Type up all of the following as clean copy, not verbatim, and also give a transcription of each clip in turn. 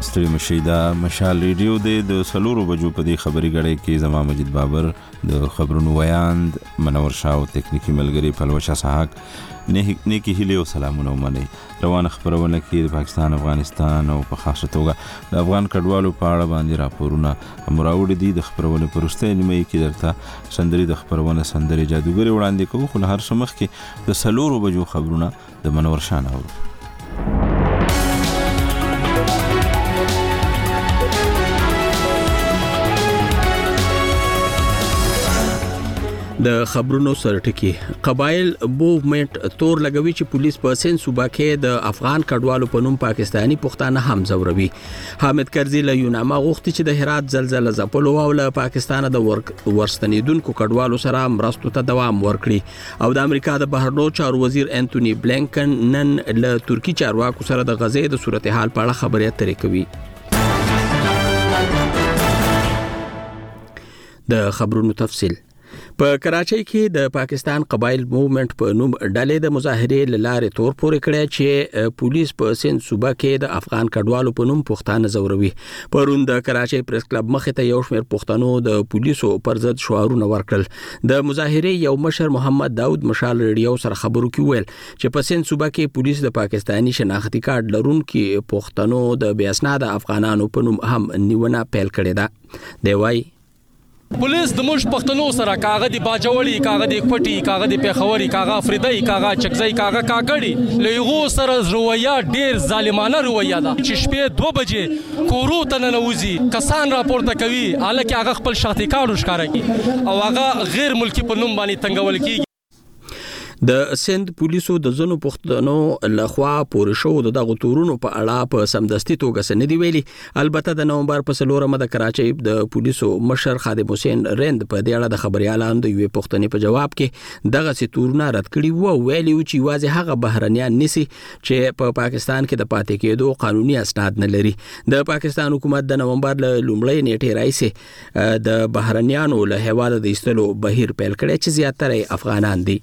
ستړي مشي دا مشال ریډیو د سلورو بجو په دې خبري غړې کې زما مجید بابر د خبرونو ویاند منور شاه او تکنیکی ملګری پلوشا صاحب نیکی هیله او سلامونه ومني. روانه خبرونه کې د پاکستان افغانستان او په خاصه توګه د افغان کډوالو په اړه باندې راپورونه مراوړ دي. د خبرونه پرسته نیمه کې درته سندري د خبرونه سندري جادوګری وړاندې کوو، خو هر څه مخ کې د سلورو بجو خبرونه د منور شاه نه اورو. د خبرونو سرټکی قبایل موومنت تور لګوي چې پولیس په سند صوبه کې د افغان کډوالو په نوم پاکستانی پښتانه هم زوروي. حامد کرزي له یوناما غوښتي چې د هرات زلزلہ ځپلو او له پاکستان د ورستنیدونکو کډوالو سره مرستو ته دوام ورکړي او د امریکا د بهرنیو چارو وزیر انټونی بلینکن نن له ترکی چارواکو سره د غزې د صورتحال په اړه خبرې اترې کوي. د خبرونو تفصیل په کراچۍ کې د پاکستان قبایل موومنت په نوم ډلې د مظاهرې لاره تور پورې کړې چې پولیس په سند صوبه کې د افغان کډوالو په نوم پښتانه زوروي. پرون د کراچۍ پریس کلب مخې ته یو شمېر پښتنو د پولیسو پر ضد شعارونه ورکړل. د مظاهرې یو مشر محمد داود مشال ریډیو سره خبرو کې ویل چې په سند صوبه کې پولیس د پاکستانی شناختی کارت لرونکو پښتنو د بې اسناد افغانانو په نوم هم نیونه پیل کړې ده. دی وايي پولیس د موږ پښتنو سره کاغذ دی باجوړی، کاغذ دی پټي، کاغذ دی پیښوري، کاغذ افریدی، کاغذ چکزی، کاغذ کاکړی لېغو سره رویا ډیر ظالمانه رویا ده چې شپې 2 بجې کورو ته ننوځي، کسان راپورته کوي الکه هغه خپل شخصي کارو ښکارا کوي او هغه غیر ملکی په نوم باندې تنګول کیږي. د سند پولیسو د زنو پښتنو لخوا پورې شو دغه تورونو په اړه په سمدستي توګه سندې ویلي. البته د نومبر په 4 د کراچۍ د پولیسو مشر خادم حسین رند په دې اړه د خبريالانو د یوې پښتنې په جواب کې دغه تورونه رد کړي وو، ویلي چې واځي هغه بهرنیان نسی چې په پاکستان کې د پاتې کېدو قانوني اسناد نه لري. د پاکستان حکومت د نومبر له لومړۍ نیټې راځي د بهرنیانو له هیواده د ایستلو بهیر پیل کړي چې زیاتره افغانان دي.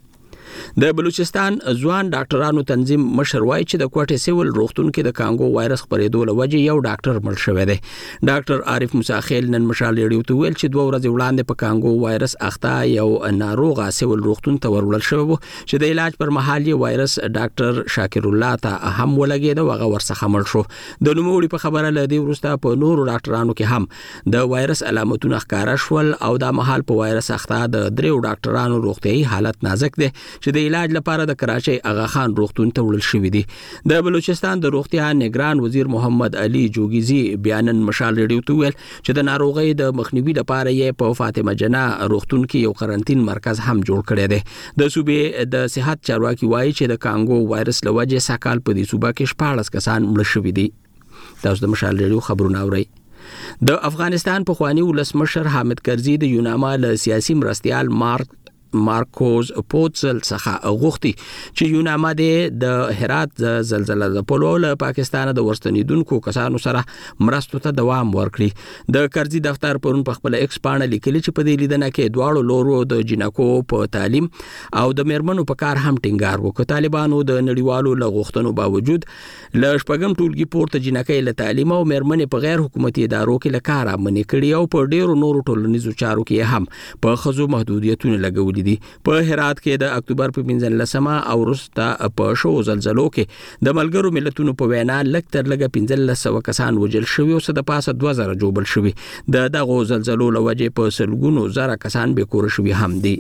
د بلوچستان ځوان ډاکټرانو تنظیم مشر وایي چې د کوټې سیول روغتون کې د کانګو وایرس خپرېدو لوجه یو ډاکټر مړ شوی دی. ډاکټر عارف موسی نن مشال ریډیو ته ویل چې 2 ورځې وړاندې په کانګو وایرس اخته یو ناروغه سیول روغتون ته ورول شوی و چې د علاج پر مهال یې وایرس ډاکټر شاکر الله ته هم ولګید او هغه ورڅخه مړ شو. د نوموړي په خبره لدی ورسته په نورو ډاکټرانو کې هم د وایرس علامتونه ښکارا شول او د مهال په وایرس اخته د 3 ډاکټرانو روغتيایي حالت نازک دی چې د علاج لپاره د کراچۍ اغا خان روغتون ته وړل شوی دی. د بلوچستان د روغتیا نگران وزیر محمد علي جوګيزي بیانن مشال ریډیو ته ویل چې د ناروغۍ د مخنیوي لپاره یې په فاطمه جنا روغتون کې یو قرنټین مرکز هم جوړ کړی دی. د صوبې د صحت چارواکي وایي چې د کانګو وایرس لوجه ساکال په دې صوبه کې 14 کسان مړ شوي دي. تاسو د مشال ریډیو خبرونه اورئ. د افغانستان په خواني ولسمشر حامد کرزي د یوناما له سیاسي مرستيال مارکوز پوتسل څخه غوښتي چې یوناما د هرات زلزلہ ځپلو له پاکستان د ورستنیدونکو کسانو سره مرستو ته دوام ورکړي. د کرزي دفتر پرون په خپل ایکس باندې لیکلي چې په دې لیدنه کې دواړو لورو د جنکو په تعلیم او د میرمنو په کار هم ټینګار وکړ. طالبانو د نړیوالو لغښتنو باوجود له شپږم ټولګي پورته جنکۍ له تعلیم او میرمنې په غیر حکومتي ادارو کې له کار منې کړي او په ډیرو نورو ټولنیزو چارو کې هم په خزو محدودیتونه لګولي دي. په هرات کې د اکتوبر په 15مه او وروسته په شو زلزلو کې د ملګرو ملتونو په وینا لږ تر لږه 1500 کسان وژل شوي او د پاسه 2000 جوړل شوي. دغه زلزلو لوجه په سلګونو زره کسان به کور شوي هم دي.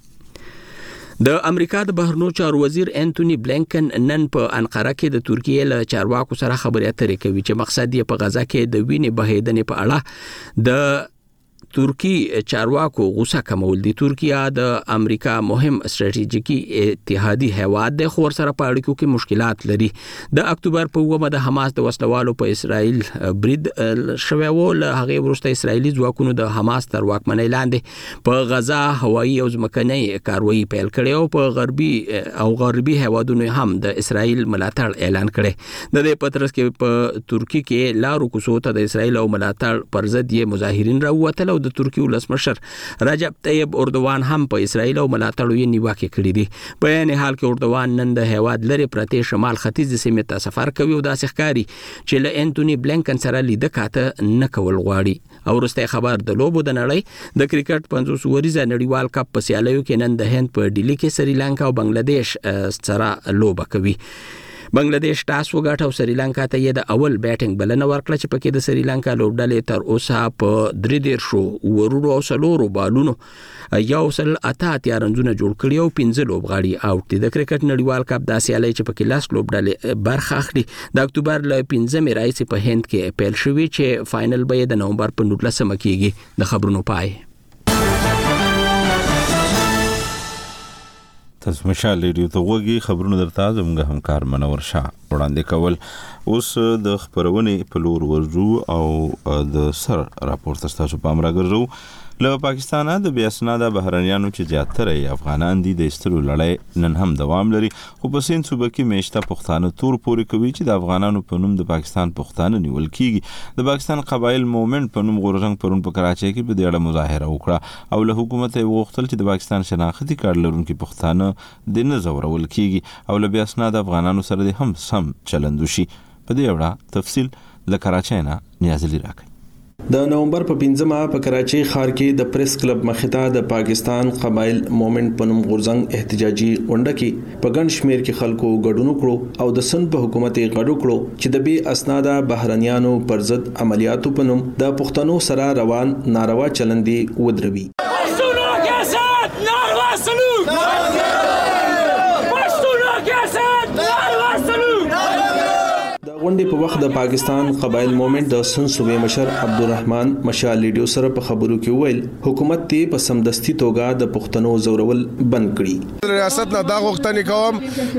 د امریکا د بهرنیو چارو وزیر انټونی بلینکن نن په انقره کې د ترکیه له چارواکو سره خبرې اترې کوي چې مقصد یې په غزا کې د وینې بهیدنې په اړه د ترکی چارواکو غوسه کمول دي. ترکیه د امریکا مهم استراتیژیکي اتحادي هیواد د خور سره په اړیکو کې مشکلات لري. د اکتوبر په 9 د حماس د وسلوالو په اسرائیل برید شوی و. له هغه وروسته اسرائیلي ځواکونو د حماس تر واکمنۍ لاندې په غزا هوایي او ځمکنۍ کاروایی پیل کړې او په غربي هیوادونو هم د اسرائیل ملاتړ اعلان کړي. د دې پترس کې په ترکی کې لارو کوڅو ته د اسرائیل او ملاتړ پر ضد یې مظاهرین راووتل او د ترکیې ولسمشر رجب طیب اردوغان هم په اسرائیل او ملاتړو یې نیوکې کړې دي. په عین حال کې اردوغان نن د هیواد لري پرتې شمال ختیځ سیمې ته سفر کوي او داسې ښکاري چې له انټونی بلینکن سره لیده کاته نه کول غواړي. او وروستی خبر د لوبو د نړۍ د کرکټ 50 ورځې نړیوال کپ په سیالیو کې نن د هند په ډیلي کې سریلانکا او بنگلاديش سره لوبه کوي. بنگلاديش ټاس وګټه او سریلانکا ته یې د اول بیټینګ بلنه ورکړه چې پکې د سریلانکا لوبډلې تر اوسه په 3 ورونو او 4 بالونو 108 رنونه جوړ کړي او 15 لوبغاړي آوټ دي. د کرکټ نړیوال کپ د سیالۍ چې پکې لاس لوبډلې برخه اخلي د اکتوبر ل 15 راځي په هند کې پیل شوی چې فائنل به د نومبر په 19 کېږي. د خبرونو پای تاسو مشال ریډیو ته وګورئ. خبرونه درته زموږ همکار منور شاه وړاندې کول. اوس د خبرونې په لور ورځو او د سر راپور تاسو په امر راګرځو. له پاکستان د بیا اسناده بهرنیانو چې زیاتره افغانان دي د استرو لړۍ نن هم دوام لري، خو په سین صوبه کې میشته پښتانه تور پورې کوي چې د افغانانو په نوم د پاکستان پښتانه نیول کیږي. د پاکستان قبایل موومنت په نوم غورځنګ پرون په کراچۍ کې په دې اړه مظاهره وکړه او له حکومت یې وغوښتل چې د پاکستان شناختی کارت لرونکي پښتانه د نه زورول کیږي او له بیا اسناده افغانانو سره د هم سم چلند وشي. په دې اړه تفصیل له کراچۍ نه نیازلی راکړي. د نومبر په 15 په کراچۍ ښار کې د پریس کلب مخې د پاکستان قبایل موومنت په نوم غورځنګ احتجاجي غونډه کې په ګڼ شمېر کې خلکو ګډون وکړو او د سند په حکومت یې غږ وکړو چې د بې اسناده بهرنیانو پر ضد عملیاتو په نوم د پښتنو سره روان ناروا چلند ودروي. غونډې په وخت د پاکستان قبایل موومنت د سن صوبې مشر عبدالرحمن مشال لیډیو سره په خبرو کې ویل حکومت ته په سمدستي توګه د پښتنو زورول بند کړي. ریاست نه دا غوښتنه کوم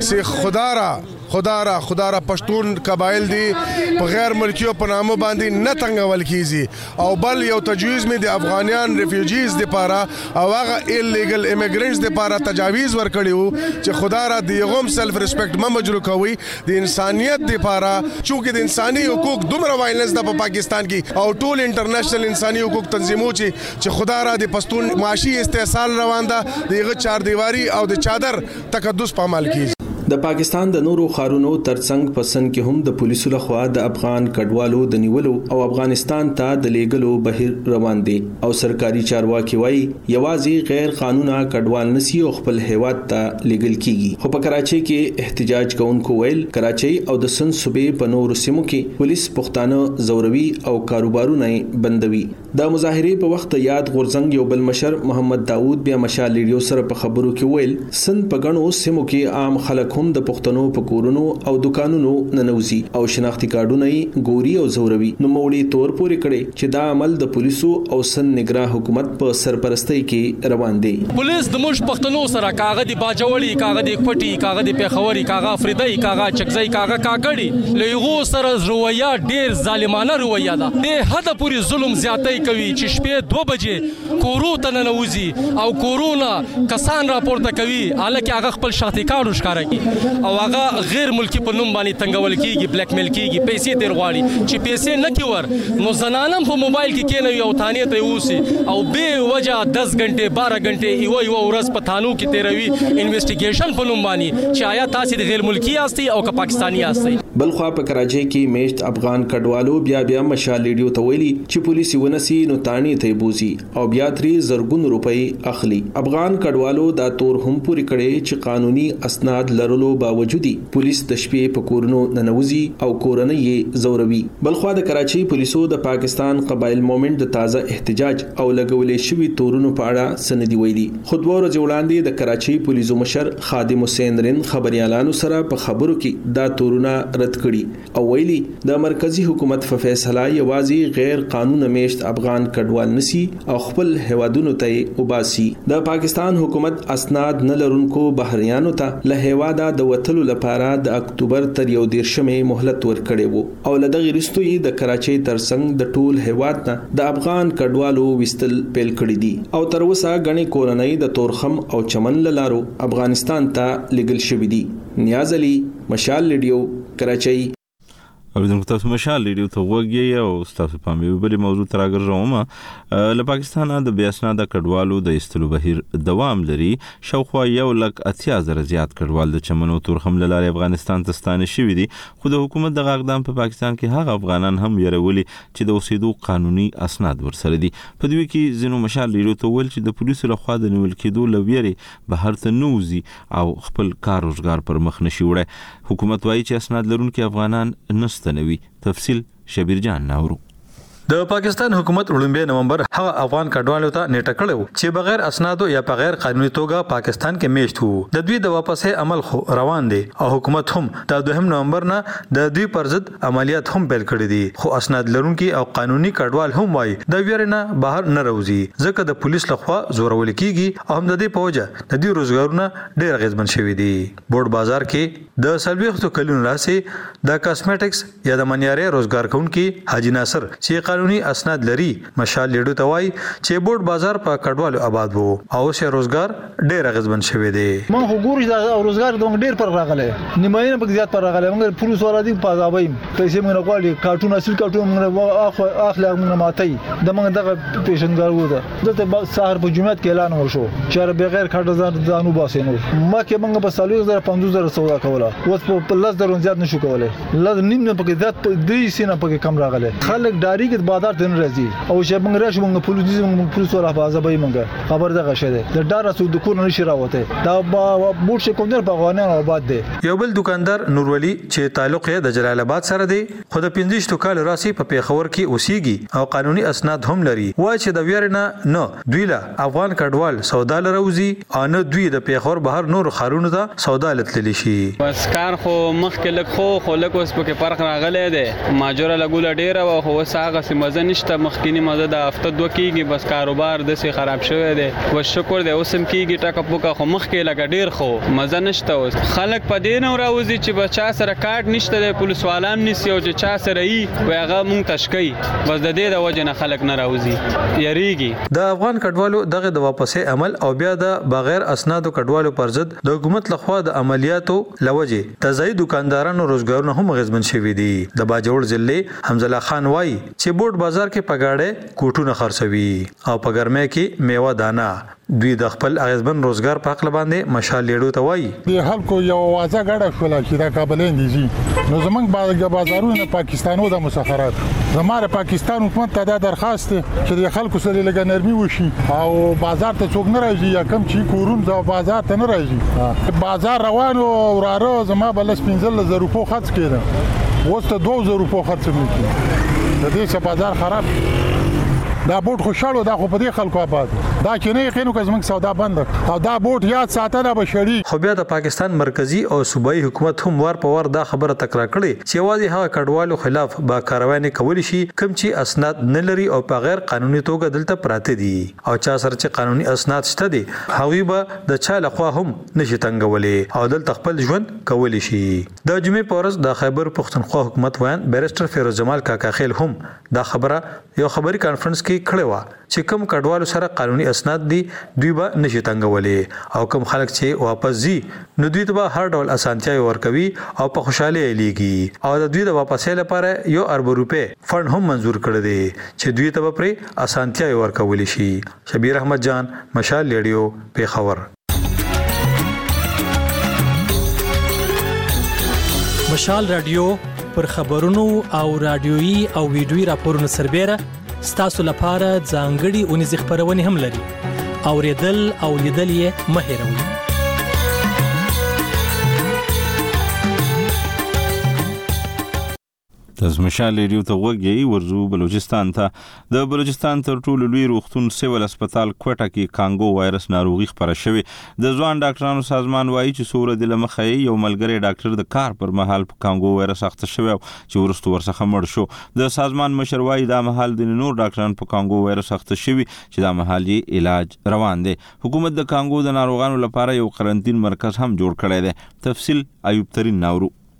چې خدارا پښتون قبایل دي په غیر ملکیو په نامه باندې نه تنګول کیږي او بل یو تجویز می د افغانیان ریفیوجیز لپاره او هغه ایلیګل ایمیګرینټس لپاره تجاویز ورکړیو چې خدارا دیغم سلف ریسپیکټ مجرو کوي د انسانیت لپاره چونکه د انساني حقوق دومره وایلنس د پاکستان کې او ټول انټرنیشنل انساني حقوق تنظیمو چې خدارا د پښتون معاشي استحصال روان ده دغه چار دیواری او د چادر تقدس په عمل کې. د پاکستان د نورو خارونو ترڅنګ پسند کې هم د پولیسو لخوا د افغان کډوالو د نیولو او افغانستان ته د لیږلو بهیر روان دي او سرکاري چارواکي وایي یوازې غیر قانونا کډوال نسی او خپل هیواد ته لیږل کیږي. خو په کراچۍ کې احتجاج کوونکو ویل کراچۍ او د سن صوبې په نورو سیمو کې پولیس پښتانه زوروي او کاروبارونه بندوي. د مظاهرې په وخت یاد غورځنګ یو بل مشر محمد داوود بیا مشال لیډیو سره په خبرو کې ویل سن په غنو سیمو کې عام خلک هم د پښتنو په کورونو او دکانونو ننوزي او شناختی کارډونه یې ګوري او زوروي. نو موړي تور پورې کړي چې دا عمل د پولیسو او سن نگران حکومت په سرپرستی کې روان دي. پولیس د موږ پښتنو سره کاغه دی باجوړي کاغه دی پټي کاغه دی پیښوري کاغه افریدي کاغه چکزي کاغه کاکړي لېغو سره رویا ډیر ظالمانه رویا ده. د حد پورې ظلم زیاتې کوي چې شپې 2 بجې کورو ته ننوزي او کورونا کسان راپورته کوي الکه هغه خپل شخصي کارو ښکارا کوي او هغه غیر ملکی په نوم باندې تنګول کیږي بلیک میل کیږي پیسې تیر غواړي چې پیسې نه کیور نو زنانم په موبایل کې کینوي او تانې ته ووسی او به وجه 10 غنټه 12 غنټه یو ورځ په تانو کې تیروي انویسټیګیشن په نوم باندې چې آیا تاسو د غیر ملکی یاستئ او که پاکستانی یاستئ. بلخوا په کراچۍ کې میشت افغان کډوالو بیا مشال لیډیو ته ویلي چې پولیس ونسی نو تانی ته بوزي او بیا 3 زرګون روپۍ اخلي. افغان کډوالو دا تور هم پوری کړي چې قانوني اسناد لرلو باوجود پولیس د شپې په کورونو ننوزي او کورنۍ یې زوروي. بلخوا د کراچۍ پولیسو د پاکستان قبایل موومنت د تازه احتجاج او لګولې شوی تورونو په اړه سندې ویلي. خطبه ورځ وړاندې د کراچۍ پولیسو مشر خادم حسین رن خبريالانو سره په خبرو کې دا تورونه رد کړي او ویلي د مرکزی حکومت په فیصله یوازې غیر قانون میشت افغان کډوال نسی او خپل هوادونو ته وباسي. د پاکستان حکومت اسناد نه لرونکو بهريانو ته له هواده د وتلو لپاره د اکتوبر تر 11 مهلت ورکړی وو او لدغه وروسته د کراچۍ ترڅنګ د ټول هیواد نه د افغان کډوالو وستل پیل کړی دي او تر اوسه غني کورنۍ د تورخم او چمن لارو افغانستان ته لګل شوې دي. نیاز علي مشال لیډیو کراچۍ. اوریدونکو تاسو مشال ریډیو ته وګورئ او تاسو په مې بلې موضوع تر راګرځوم له پاکستان د بیا اسناده کډوالو د استلو بهیر دوام لري. شاوخوا 180,000 زیات کډوال د چمنو تورخم له لارې افغانستان ته ستانه شوي دي، خو د حکومت د اقدام په پاکستان کې هغه افغانان هم يرولي چې د اوسېدو قانوني اسناد ورسره دي. په دوی کې ځینو مشال ریډیو ته ویل چې د پولیسو لخوا د نیول کېدو لویري بهر ته نوزي او خپل کار روزګار پر مخ نشي وړي. حکومت وايي چې اسناد لرونکي افغانان نستنوي. تفصیل شبیر جان ناورو. د پاکستان حکومت وړاندې نومبر هغه افغان کډوالو ته نیټه کړو چې بغیر اسنادو یا په غیر قانوني توګه پاکستان کې میشت وو. د دوی د واپسې عمل خو روان دي او حکومت هم د 2 نومبر نه د دوی پر ضد عملیات هم پیل کړي دي، خو اسناد لرونکي او قانوني کډوال هم وایي د ویرنه بهر نه راوځي ځکه د پولیس لخوا زورول کیږي او هم د دې په وجه د دوی روزګارونه ډېر اغیزمن شوي دي. بورډ بازار کې د سلويختو کلونو راسي د کاسمیټکس یا د منیاري روزګار کوونکي حاجی ناصر چې قانوني اسناد لري مشال لیډو ته وایي چې بورډ بازار په کډوالو آباد وو او سه روزګار ډېر اغیزمن شوی دی. مونږ وګورئ دا روزګار دوه ډېر پر راغله نیماینه په زیات پر راغله. موږ پولیس ورا دي په ځابای پیسې موږ غواړي کارټون اصل کارټون موږ اخلاق موږ ماتي د موږ دغه پیشنګار وو ده دلته سحر په جمعیت کې اعلان وشو چې بغیر کارت ځانو باسینو ما کې موږ په 350,000 سودا کوله اوس په 10,000 زیات نشو کولای. لږ نیم نه پکې زیات درې سینه پکې کم راغله. خلک ډاری کې بازار ته نه راځي او چې موږ راشو موږ پولیس ولا په ځابای موږ خبر دغه شه ده د ډار سود کور نشي راوته دا بوت شي کوم در په افغانان آباد دي. یو بل دکاندار نورولي چې تعلق یې د جلال آباد سره دی خو د 15 کال راسي په پیښور کې اوسېږي او قانوني اسناد هم لري. وایي چې د ویرنه نه دوی له افغان کډوال سودا لروزي او نه دوی د پیښور بهر نور خارونو ته سودا لتلی شي. بس کار خو مخکې لک خو لک اوس پکې فرق راغلی دی. ماجوره لګول ډیره او خو ساغه سمزه نشته. مخکینی مزه د هفته دوه کېږي بس کاروبار د سي خراب شوی دی. و شکر دی اوسم کېږي ټاکه پوکا خو مخکې لګ ډیر خو مزه نشته. اوس خلک په دین او راوځي چې بچا سره کارت نشته د پولیس والام نسی او چې چا سره ای وغه مونږ تشکي بس د دې د وجه نه خلک نه راوځي یریږي. د افغان کډوالو دغه د واپسې عمل او بیا د بغیر اسنادو کډوالو پر ضد د حکومت لخوا د عملیاتو لوجه تزاید دکاندارانو روزګارونه هم غزمن شوي دي. د باجوړ ضلع حمزه الله خان وایي چې بورډ بازار کې پګاړې کوټونه خرڅوي او په ګرمه کې میوه دانه. دوی د خپل اغیزمن روزګار په حق باندې مشال لیډو ته وایي د خلکو یو وازه غړه شول چې دا کابلین دي نو زمنګ بازارونه پاکستانو د مسافرات زماره پاکستان حکومت ته دا درخواست چې د خلکو سره لګ نرمي وشي او بازار ته څوک نه راځي یا کم چې کورون د بازار ته نه راځي. بازار روانو وراره زما بل 15,000 روپو خرڅ کړم اوس ته 2,000 روپو خرڅ مې د دې څخه بازار خراب. دا بوت خوشاله دا خو په دې خلکو آباد دا کې نه یقینو که زموږ سودا بند او دا بوت یاد ساتنه بشري. خو بیا د پاکستان مرکزی او صوبایي حکومت هم ور په ور دا خبره تکرار کړي چې واځي هغه کډوالو خلاف با کاروای نه کولی شي کوم چې اسناد نه لري او په غیر قانوني توګه دلته پراته دي او چا سره چې قانوني اسناد شته دي هغوی به د چا لخوا هم نشي تنګولې او دلته خپل ژوند کولی شي. د جمعې په ورځ د خیبر پښتونخوا حکومت ویان بیرسټر فیروز جمال کاکا خیل هم دا خبره یو خبري کانفرنس کې کړې و چې کوم کډوالو سره قانوني اسناد دي دوی به نشي تنګولې او کوم خلک چې واپس ځي نو دوی ته به هر ډول اسانتیاوي ورکوي او په خوشاله لیږي او د دوی د واپسې لپاره 1 ارب روپے فند هم منزور کړی دی چې دوی ته به پرې اسانتیاوي ورکول شي. شبیر احمد جان مشال لیډیو پیښور. مشال رادیو پر خبرونو او رادیويي او ویډیويي راپورونو سربېره ستاسو لپاره ځانګړي اونیزې خبرونه هم لري. اوریدل او لیدل یې مه هېروئ. تاسو مشال ریډیو ته وګورئ. ورزو بلوچستان ته د بلوچستان تر ټولو لوی روغتون سیول هسپتال کوټه کې کانګو وایرس ناروغي خپره شوې. د ځوان ډاکټرانو سازمان وایي چې سوره د لمخه یو ملګری ډاکټر د کار پر مهال په کانګو وایرس اخته شوی چې ورستو ورڅخه مړ شو. د سازمان مشر وایي دا مهال د نور ډاکټران په کانګو وایرس اخته شوی چې دا مهال یې علاج روان دی. حکومت د کانګو د ناروغانو لپاره یو قرنطین مرکز هم جوړ کړی دی. تفصیل ایوب ترین ناورو.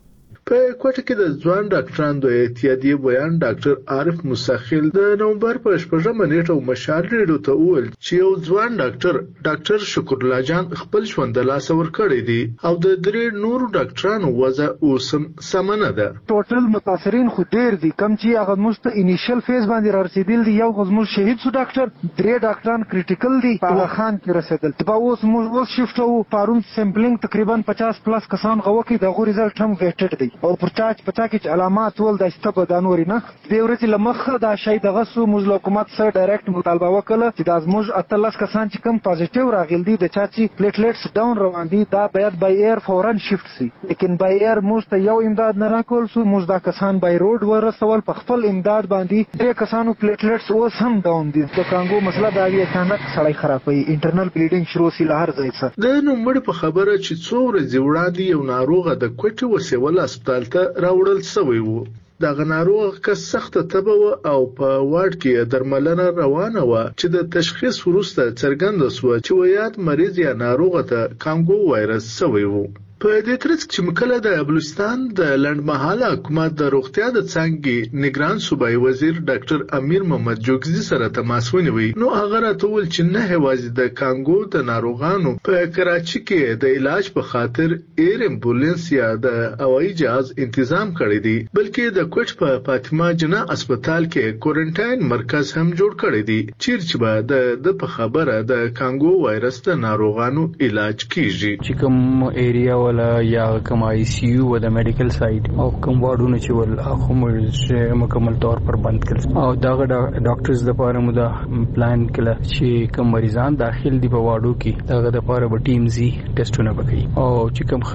په کوټه کې د ځوان ډاکټرانو د اتحادیې بیان ډاکټر عارف مساخیل د نومبر په 8مه نیټه مشال ریډیو ته وویل چې یو ځوان ډاکټر شکر الله جان خپل ژوند د لاس ور کړی دی او د درې نورو ډاکټرانو وضع اوس سمنه ده. ټوټل متاثرین خو ډیر دي، کم چې هغه مست انیشل فیز باندې رسیدل دي. یو غزمو شهید شو ډاکټر، درې ډاکټران کریټیکل دي په خان کې رسیدل. په اوس موږ شفټ او پارون سیمپلینګ تقریبا 50+ کسان غوکي د غو ریزلټ هم ویټډ دي او پرچا کې علامات ول د استبه د نوري نه د ورته لمخه دا شی دغه سو موږ حکومت سره ډایرکټ مطالبه وکړه چې د ازموج 18 کسان چې کم پازیټیو راغلي دي د چا چې پلیټلیټس ډاون روان دي دا باید بای ایر فورن شفت سي، لیکن بای ایر موږ ته یو امداد نه راکول سو. موږ دا کسان بای روډ ورسول په خپل امداد باندې درې کسانو پلیټلیټس اوس هم ډاون دي. د کانګو مسله دا وی اچانک سړی خرابوي، انټرنل بلیډینګ شروع سي لهر ځای څخه. د نومړي په خبره چې څو ورځې وړاندې یو ناروغه د کوټې وسیول هسپتال ته راوړل شوی وو. دغه ناروغ کس سخت تبه و او په وارډ کې درملنه روانه و چې د تشخیص وروسته څرګنده شو چې ویات مریض یا ناروغه ته کانګو وایرس شوی وو. په دې ترڅ کې مکله د بلوچستان د لنډمهاله حکومت د روغتیا د څنګه نگران صوبایي وزیر ډاکټر امیر محمد جوګزي سره تماس ونیوي. نو هغه راټول چې نه هوازي د کانګو د ناروغانو په کراچي کې د علاج په خاطر ایر امبولانس یا د هوایي جهاز تنظیم کړی دی، بلکې د کوټ په فاطمه جناح هسپتال کې کوارنټاین مرکز هم جوړ کړی دی چې به د په خبره د کانګو وایرس د ناروغانو علاج کیږي. چې کوم ایریا ولا یا کوم آی سی یو و د میډیکل سایډ او کوم واردونه چې ول هغه مکمل طور پر بند کړل او دغه ډاکټرز د لپاره مو دا پلان کړل چې کوم مریضان داخل دي په واردو کې دغه د لپاره به ټیم زی ټیسټونه وکړي او چې کوم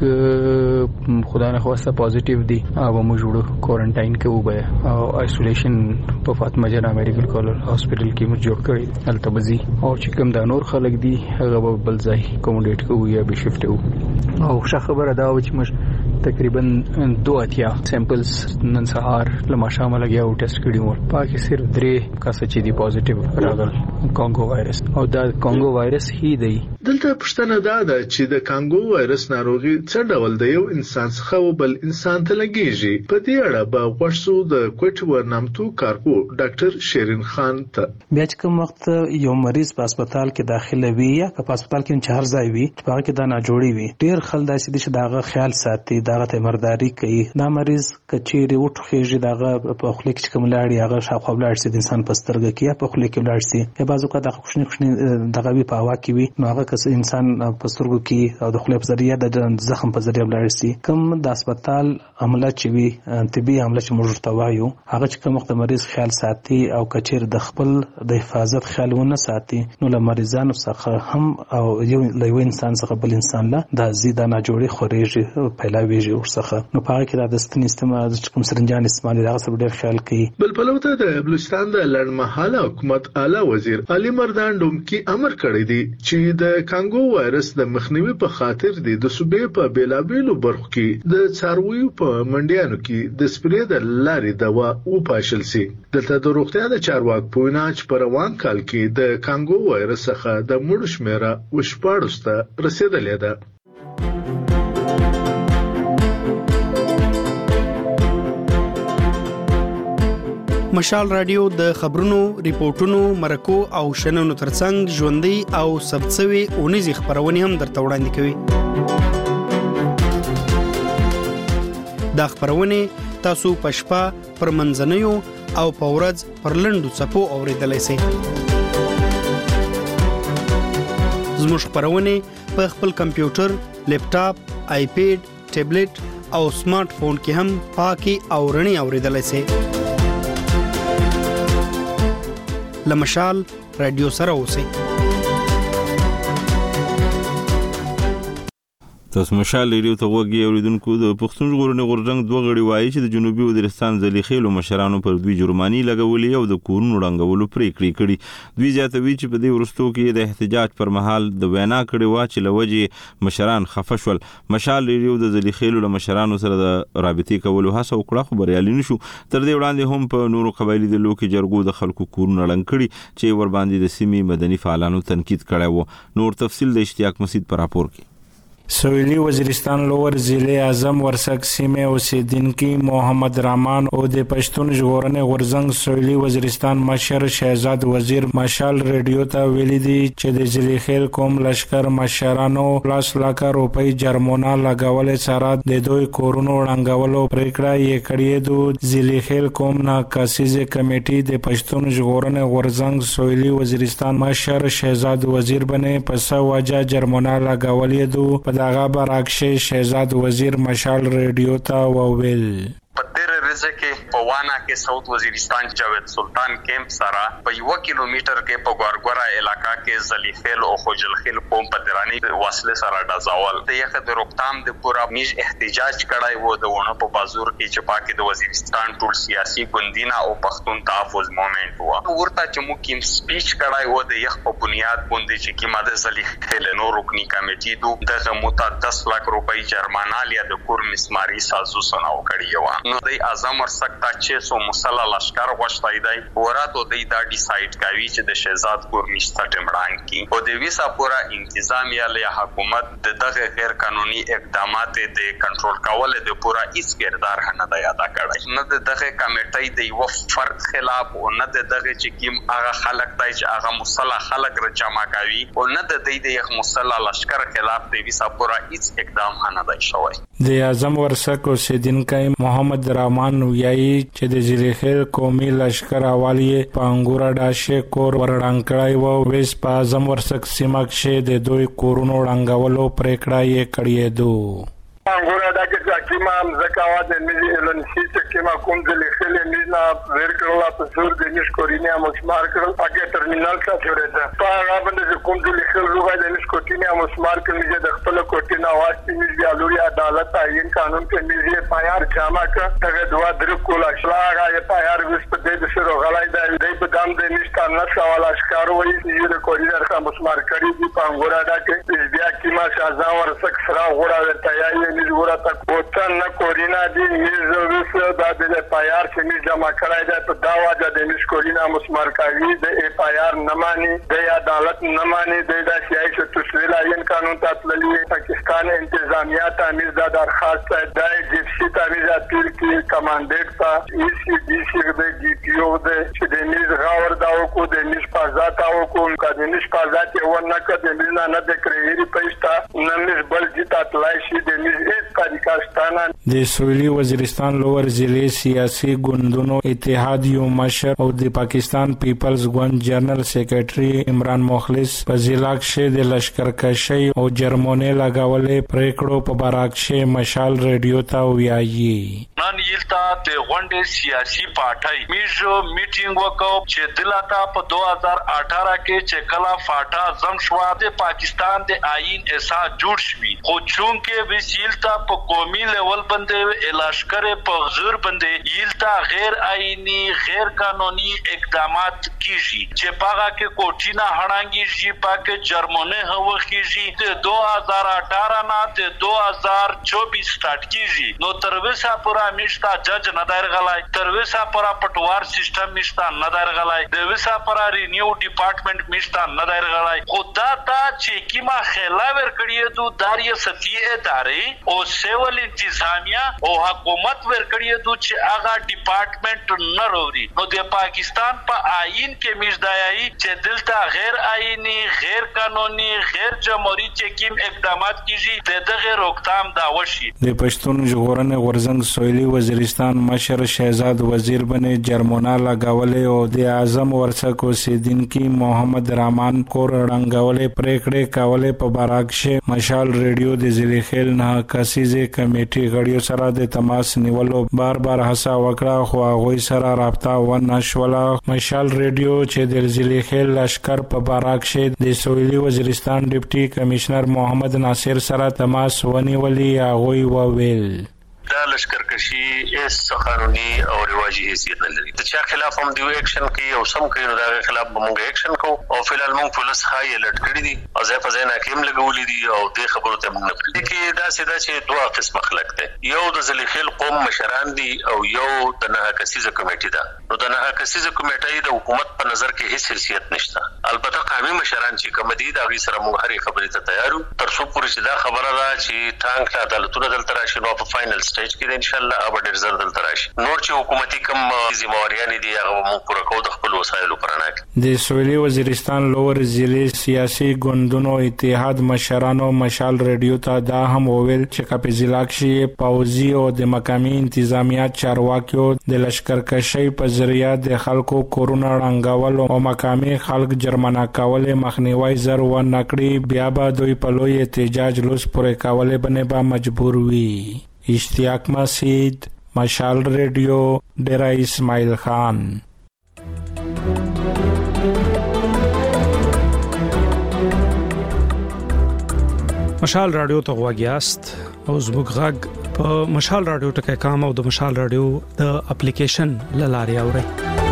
خلک خدای نه خواسته پوزټیو دي هغه مو جوړو کوارنټاین کوو به او آیسولیشن په فاطمه جناح میډیکل کالج هاسپټل کې مو جوړ کړی التبزی او چې کوم د نور خلک دي هغه به بل ځای کوموډیټ کوو یا به شفټ کوو. او ښه خبره دا و چې موږ تقریبا 2 سیمپلز نن سهار له ماښامه لګیا او ټیسټ کړي وو. پاکي صرف 3 کس چې دي پوزټیو راغل کانګو وایرس او دا کانګو وایرس هی دی. دلته پښتنه دا ده چې د کانګو وایرس ناروغي څه ډول د یو انسان څخه بل انسان ته لګیږي. په دې اړه به غوښتو د کوټ ورنامتو کارکو ډاکټر شیرین خان ته. بیا چې کوم وخت یو مریض په هسپتال کې داخله وي یا په هسپتال کې چهار ځای وي چې هغه کې دا نه جوړي وي، ډیر خلک داسې دي چې داغه خیال ساتي، داغه تمرداري کوي. دا مریض کچېری وټخېږي داغه په خله کې کوم لاړی هغه شاوخوا لاړ سي د انسان په سترګه کې یا په خله کې لاړ سي یا بازو کا دغه خوشنی دغه وی په هوا کې وي، نو هغه کس انسان په سترګو کې او د خله په ذریعہ د زخم په ذریعہ لاړ سي. کوم د هسپتال عمله چې وي طبي عمله چې موږ توایو هغه چې کوم وخت مریض خیال ساتي او کچېر د خپل د حفاظت خیال ونه ساتي نو له مریضانو څخه هم او یو انسان څخه بل انسان له د زیاده نه جوړي خوريږي پیلاویږي ورڅخه. نو په هغه کې د دستن استعمال د کوم سرنجان استعمال دغه سره ډېر خیال کوي. بل په لوته د بلوچستان د لړمحاله حکومت اعلی وزیر علي مردان ډومکی امر کړی دی چې د کانګو وایرس د مخنیوي په خاطر د صوبې په بیلابیلو برخو کې د څارویو په منډیانو کې د سپری د لارې دوا او پاشل سي. دلته د روغتیا د چارواک په وینا چې په روان کال کې د کانګو وایرس څخه د مړو شمیره وشپاړسته رسیدلې ده. مشال رادیو د خبرونو، ریپورتونو، مرکو او شننو ترڅنګ ژوندۍ او سبڅوي اونیزي خبرونه هم درته وړاندې کوي. دا خبرونه تاسو پښپا پر منځنیو او پورز پر لندو صفو اوریدلای شئ. زموږ خبرونه په خپل کمپیوټر، لیپټاپ، آیپیډ، ټابلیټ او سمارټ فون کې هم پاکي او رڼي اوریدلای شئ. لمشال رادیو سره اوسئ. تاسو مشال ریډیو ته وګورئ اوریدونکو. د پښتون ژغورنې غورځنګ دوه غړي وایي چې د جنوبي وزیرستان ځلیخېلو مشرانو پر دوی جرماني لګولې او د کورونو ړنګولو پریکړې کړې. دوی زیاتوي چې په دې وروستو کې د احتجاج پر مهال د وینا کړې وا چې لوجې مشران خفه شول. مشال ریډیو د ځلیخېلو له مشرانو سره د رابطې کولو هڅه وکړه خو بریالي نشو. تر دې وړاندې هم په نورو قبایلي ډلو کې جرګو د خلکو کورونه ړنګ کړي چې ور باندې د سیمې مدني فعالانو تنقید کړی و. نور تفصیل د اشتیاق مسعود پر راپور کې. سویلی وزیرستان لوور ضلع اعظم ورسک سیمه اوسیدونکي محمد رحمان او د پښتون ژغورنې غورځنګ سویلی وزیرستان مشر شهزاد وزیر مشال ریډیو ته ویلي دي چې د ضلع خیل قوم لشکر مشرانو لاس لاکه روپۍ جرمونه لګولې سره د دوی کورونو ړنګولو پریکړه یې کړې ده. ضلع خیل قوم ناکاسیزه کمیټې د پښتون ژغورنې غورځنګ سویلی وزیرستان مشر شهزاد وزیر باندې پس وجه جرمونه لګولې ده. داغه برعکس شهزاد وزیر مشال ریډیو ته وویل رزه کې په وانا کې ساوث وزیرستان جاوید سلطان کیمپ سره په 1 کیلومتر کې په ګورګورا علاقہ کې زلیخیل او خوجلخیل قوم په درانی واصله سره ډزاول د یخ د روکتام د پورا میج احتجاج کړای وو د ونه په بازور کې چې پاکي د وزیرستان ټول سیاسي ګوندینا او پښتون تحفظ موومېنټ وو ورته چې مو کیم سپیچ کړای وو د یخ په بنیاد باندې چې کیما د زلیخیل نو رکنی کمیټې دوه دغه متا 10 لک روپۍ جرمانه لیا د کور مسماری سازو سناو کړی و نو د اعظم ورسکتا 600 مسلح لشکر غوښتای دی وراتو د دا ډیسایډ کوي چې د شهزاد کورنیشت ټمړان کی او د ویسا پورا انتظامیه له حکومت دغه غیر قانوني اقدامات د کنټرول کول د پورا هیڅ کردار نه دی ادا کړی نه دغه کمیټې د یو فرد خلاف او نه دغه چې کیم هغه خلک دی چې هغه مسلح خلک را جمع کوي او نه د دې مسلح لشکر خلاف د ویسا پورا هیڅ اقدام نه دی شوی. د اعظم ورسک اوسیدونکي محمد رحمان ویایي چې د زلیخیل قومي لشکر حوالی په انګورا ډاشه کور ورړنګړای وو ویس په اعظم ورسک سیمه کې د دوی کورونو ړنګولو پریکړه یې کړې ده. انګورا دا کې کیما زکاوا د ملي الونسی چې کیما کوم زلیخیل مینا ورکړلا په زور د نش کورینیا مسمار کړل پاکه ټرمینل څخه جوړه ده په هغه باندې کوم زلیخیل روغه د نش کوټینیا مسمار کړل د خپل کوټینا واسطه میږي الوري عدالت عین قانون کې میږي پایار جامع کړ دغه دوا در کولا شلاغه یې پایار وس په دې سره غلای د په دام د نشته نه سوال اشکار وایي چې د کوټینر څخه مسمار کړی دی په انګورا دا کې بیا کیما شازا ورسک سره غوړه ورتایي ورا تا کوتن نه کورینا دی میزو وسه د پایار چې می جمع کړای دی په دا واجه د نش کورینا مسمار کوي د پایار نه مانی د عدالت نه مانی د سیاسي تشویل عین قانون ته تللی پاکستان انتظامیه تعمیر د درخواست د جپسی تعمیر اپیل کی کمانډنټ تا ای سی ڈی سی د جی پی او د چې د نش غاور داو کو د نش پازات او کو د نش پازات یو نه کده نه د کریری پېستا نه بل جتا تلای شي د نش د سویلی وزیرستان لوور ضلع سیاسي ګوندونو اتحاد یو مشر او د پاکستان پیپلز ګوند جنرال سیکریټري عمران مخلص په ضلع کې د لشکرکشي او جرمونه لګولې پریکړو په برعکس مشال ریډیو ته ویایي نن یلتا د غونډې سیاسي پارټي میجو میټینګ وکاو چې دلته په 2018 کې چې کلا فاټا زم شو د پاکستان د آئین اساس جوړ شوی خو چونکه وسیلتا په قومي لیول باندې لشکر په غزور باندې یلتا غیر آئینی غیر قانوني اقدامات کیږي چې پاګه کې کوټینا هړانګي پاکه جرمونه هو کیږي د 2018 نه د 2024 سٹارټ کیږي نو تر وسه پورا میشتا جج نه درغلای تر وسه پورا پټوار سیستم میشتا نه درغلای د وسه پورا رینیو ډپارټمنټ میشتا نه درغلای خدا تا چې کیما خلاور کړی دو داریه ستیه ادارې او سیول انتظامیه او حکومت ورکړی دو چې هغه ډپارټمنټ نه وروړي نو د پاکستان په آئین کې مشدایي چې دلته غیر آئینی غیر قانوني غیر جمهوریت چې کوم اقدامات کیږي دغه روکتام دا وشي. د پښتون ژغورنې غورځنګ سویلی وزیرستان مشر شهزاد وزیر باندې جرمونه لګولې او د اعظم ورسک اوسیدونکي محمد رحمان کور ړنګولې پریکړې کولې په برعکس مشال ریډیو د زلیخیل نه کسیزه کمیټې غړیو سره د تماس نیولو بار هڅه وکړه خو هغه سره رابطه ونه شوله. مشال ریډیو چې د زلیخیل لشکر په برعکس د سویلی وزیرستان ډیپټي کمشنر محمد ناصر سره تماس ونیولې هغه وویل دا لشکرکشي اس قانوني او رواجي حیثیت نه لري چې خلاف هم دی اکشن کوي او سم کوي نو دا خلاف موږ اکشن کوو او فلال موږ پولیس هاي الرټ کړی دي او ځای په ځای ناکیم لګولې دي او د خبرو ته موږ نه پدې کې دا سیده چې دوه قسم خلک دي یو د زلیخیل قوم مشران دي او یو د نه کسیزه کمیټه ده نو د نه کسیزه کمیټې د حکومت په نظر کې هیڅ حیثیت نشته. البته قومي مشران چې کوم دي دا غي سره موږ هرې خبرې ته تیارو تر څو پورې چې دا خبره ده چې ټانک عدالتونه دلته راشي نو په فائنل سټیج کې ان شاء الله به ډیر زر دلته راشي. نور چې حکومتي کوم ذمہواریاں دي هغه موږ پوره کوو د خپل وسایلو پرانه. د سویلي وزیرستان لوور ضلع سیاسي ګوندونو اتحاد مشرانو مشال ریډیو ته دا هم وویل چې کاپي ضلع کې پوځي او د مقامي انتظامیه چارواکیو د لشکرکشي په ذریعہ د خلکو کورونا ړنګول او مقامي خلک جرمانه کول مخنیوي زر و نکړي بیا به دوی په لوی احتجاج لوس پورې کولې باندې به مجبور وي. اشتیاق مسعود مشال ریډیو ډیرا اسماعیل خان. مشال رادیو ته غواګیاست او زموږ غږ په مشال رادیو ټکي کام او د مشال رادیو د اپلیکیشن لاري اوري.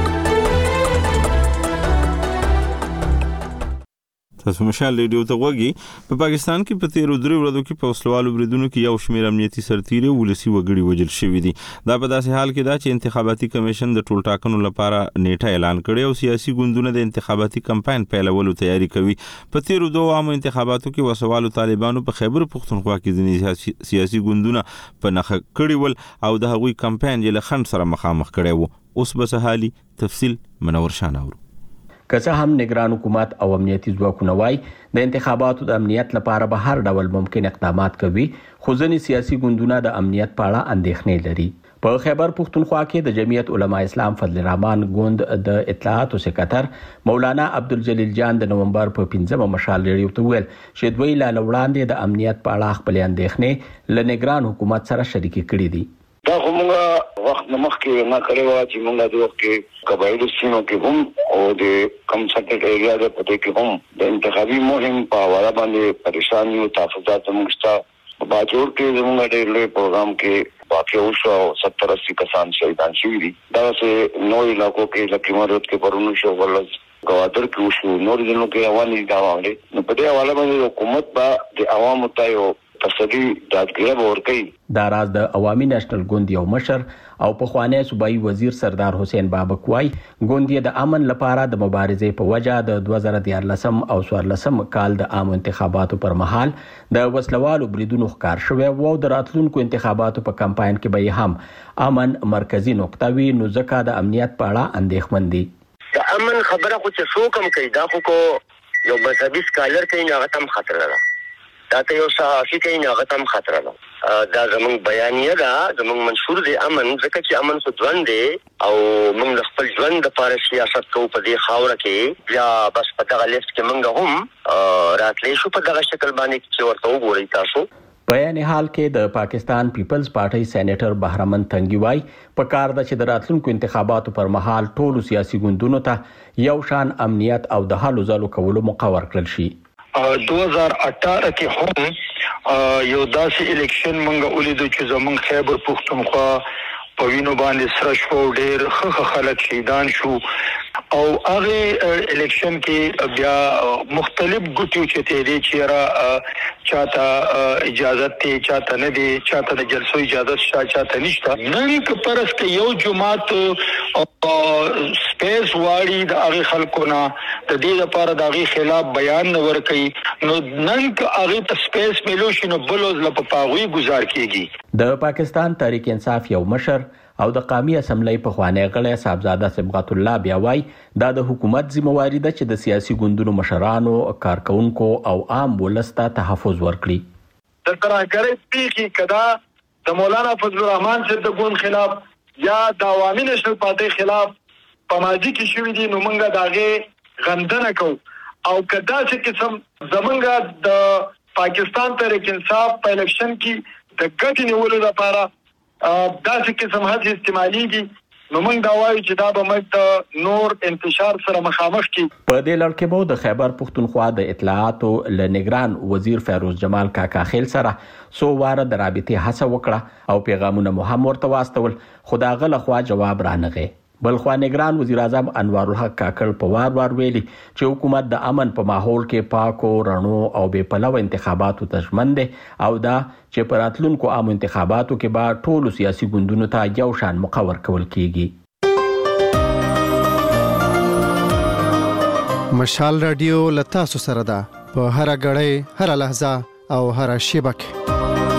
تاسو مشال ریډیو ته غوږی. په پاکستان کې په تیرو درې ورځو کې په وسلوالو بریدونو کې یو شمېر امنیتي سرتیري ولسی وګړي وژل شوي دي. دا په داسې حال کې دا چې انتخاباتي کمیشن د ټول ټاکنو لپاره نیټه اعلان کړې او سیاسي ګوندونه د انتخاباتي کمپاین پیلولو تیاری کوي. په تیرو دوه عامو انتخاباتو کې وسوالو طالبانو په خیبر پختونخوا کې ځینې سیاسي ګوندونه په نخښه کړي ول او د هغوی کمپاین یې له خنډ سره مخامخ کړی وو. اوس به سهالي تفصیل منور شان اورو. که څه هم نگران حکومت او امنیتي ځواکونه وایي د انتخاباتو د امنیت لپاره به هر ډول ممکن اقدامات کوي، خو ځینې سیاسي ګوندونه د امنیت په اړه اندېښنې لري. په خیبر پختونخوا کې د جمعیت علما اسلام فضل الرحمن ګوند د اطلاعاتو سکرټر مولانا عبدالجلیل جان د نومبر په 15 مشال ریډیو ته ویل چې دوی لا وړاندې د امنیت په اړه خپل اندېښنې له نگران حکومت سره شریک کړي دي. دا کومه وخت مخکې نه کړی و چې موږ د وخت کې قبایلي سیمو کې هم او د کم سټیټ ایریا د پټې کې هم د انتخابي مهم په حواله باندې پریشان یو تحفظات موږ ستا باجوړ کې زموږ ډېر لوی پروګرام کې واقع وشو 70-80 کسان شهیدان شوي دي. دا چې نو علاقو کې لکه مراد کې پرونو شو ولز گوادر کې وشو نور ځینو کې رواني دا وانه نو په دې حواله باندې حکومت با د عوامو ته یو تسلی دادګیره ورکړي. دا راز د عوامي نېشنل ګوند یو مشر او په خوانی صوبایي وزیر سردار حسین بابک وای ګوند د امن لپاره د مبارزې په وجه د 2014 او 2014 کال د عام انتخاباتو پر مهال د وسلوالو بریدونو ښکار شوی او د راتلونکو انتخاباتو په کمپاین کې به هم امن مرکزی نقطه وي، نو ځکه د امنیت په اړه اندېښمن دي. د امن خبره خو چې څوک هم کوي دا خو یو مذهبي سکالر کوي نه غتم خطر ده، دا ته یو صحافي کوي نه غتم خطر ده. دا زمونږ بیانیه ده، زمونږ منشور دی امن، ځکه چې امن خو ژوند دی او موږ خپل ژوند لپاره سیاست کوو په دې خاوره کې. بیا بس په دغه لیست کې موږ هم راتلی شو په دغه شکل باندې چې ورته وګورئ تاسو. په یعنی حال کې د پاکستان پیپلز پارټي سېنیټر بهرمن تنګي وای په کار د چې د راتلونکو انتخاباتو پر مهال ټولو سیاسي ګوندونو ته یو شان امنیت او د هلو ځلو کولو مقرر کړل شي. 2018 کې هم یو داسې الیکشن مونږ ولیدو چې زمونږ خیبر پختونخوا په وینو باندې سره شو، ډېر ښه خلک شهیدان شو او هغه الیکشن کې بیا مختلف ګوتو چې تیرې چې را چاته اجازه ته چاته نه دی، چاته د جلسو اجازه شته چاته نشته. نن که پرس کې یو جماعت سپیس واړي د هغه خلکو نه د دې لپاره د هغه خلاف بیان نه ورکړي، نو نن که هغه ته سپیس ملو شي نو بلوز لپاره گزار کیږي. د پاکستان تحریک انصاف یو مشر او د قومي اسمبلی په خوانی غړی صاحبزاده صبغت الله بیا وای دا د حکومت ذمہواری ده چې د سیاسي ګوندونو مشرانو، کارکونکو او عام ولس ته تحفظ ورکړي. د ترهګرۍ پیښې کدا د مولانا فضل الرحمن صاحب د ګوند خلاف یا د عوامي نېشنل پارټي خلاف په ماضي کې شوې دي، نو موږ داغه غندنه کوو او کدا چې قسم زمونږ د پاکستان تحریک انصاف په الیکشن کې د ګټې نیولو لپاره داسې قسم هڅې استعمالېږي، نو موږ دا وایو چې دا به موږ د نور انتشار سره مخامخ کړي. په دې لړ کې به د خیبر پختونخوا د اطلاعاتو له نگران وزیر فیروز جمال کاکا خیل سره څو واره د رابطې هڅه وکړه او پیغامونه مو هم ورته واستول، خو د هغه لخوا جواب رانغی. بلخوا نگران وزیر اعظم انوار الحق کاکړ په وار ویلي چې حکومت د امن په ماحول کې پاکو، رڼو او بې پلوه انتخاباتو ته ژمن دی او دا چې په راتلونکو عامو انتخاباتو کې به ټولو سیاسي ګوندونو ته یو شان مقرر کول کیږي. مشال رادیو لتاسو سره ده په هر غړې هر لحظه او هر شیبه کې.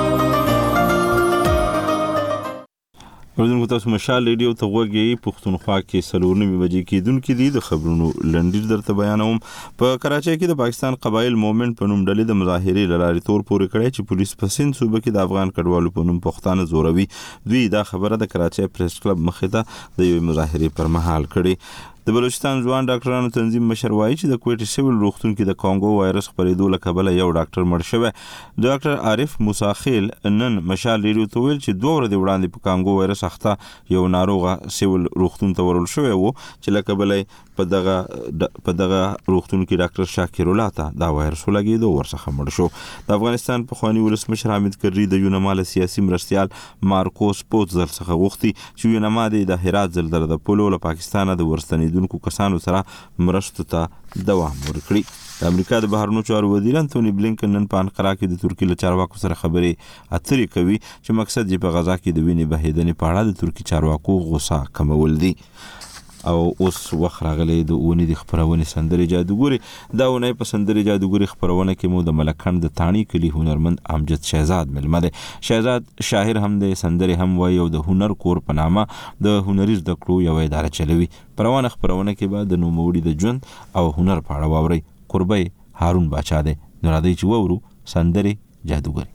ورته تاسو مشال ریډیو ته وګورئ. پښتونخوا کې سلورنی بجې کېدونکې دي د خبرونو لنډیر درته بیانوم. په کراچۍ کې د پاکستان قبایل موومنت په نوم ډلې د مظاهرې لارې تور پورې کړی چې پولیس په سند صوبه کې د افغان کډوالو په نوم پښتانه زوروي. دوی دا خبره د کراچۍ پریس کلب مخې ته د یوې مظاهرې پر مهال کړې. د بلوچستان ځوان ډاکټرانو تنظیم مشر وایي چې د کوټې سیول روغتون کې د کانګو وایرس خپرېدو له کبله یو ډاکټر مړ شوی. ډاکټر عارف موسی خیل نن مشال ریډیو ته ویل چې 2 ورځې وړاندې په کانګو وایرس اخته یو ناروغه سیول روغتون ته ورول شوی وو چې له کبله په دغه روغتون کې ډاکټر شاکر الله ته دا وایرس ولګېدو ورڅخه مړ شو. د افغانستان پخوانی ولسمشر حامد کرزي د یونما له سیاسي مرستیال مارکوس پوتزر څخه غوښتي چې یونما د هرات زلزلې د پولو له پاکستان د ورستنیدونکو کسانو سره مرستو ته دوام ورکړي. د امریکا د بهرنیو چارو وزیر انټونی بلینکن نن په انقره کې د ترکیې له چارواکو سره خبرې اترې کوي چې مقصد یې په غزا کې د وینې بهیدنې په اړه د ترکیې چارواکو غوسه کمول دي. او اوس وخت راغلی د اونۍ د خبرونې سندرې جادوګوري. دا اونۍ په سندرې جادوګوري خبرونه کې مو د ملکند د تانی کلی هنرمند امجد شهزاد ملمه دی. شهزاد شاعر هم دی، سندرې هم وایي او د هنر کور په نامه د هنري زده کړو یوه اداره چلوي. پروانه خبرونه کې به د نوموړي د ژوند او هنر په اړه واورئ. قربی هارون باچا دی. نو راځئ چې وورو سندرې جادوګري.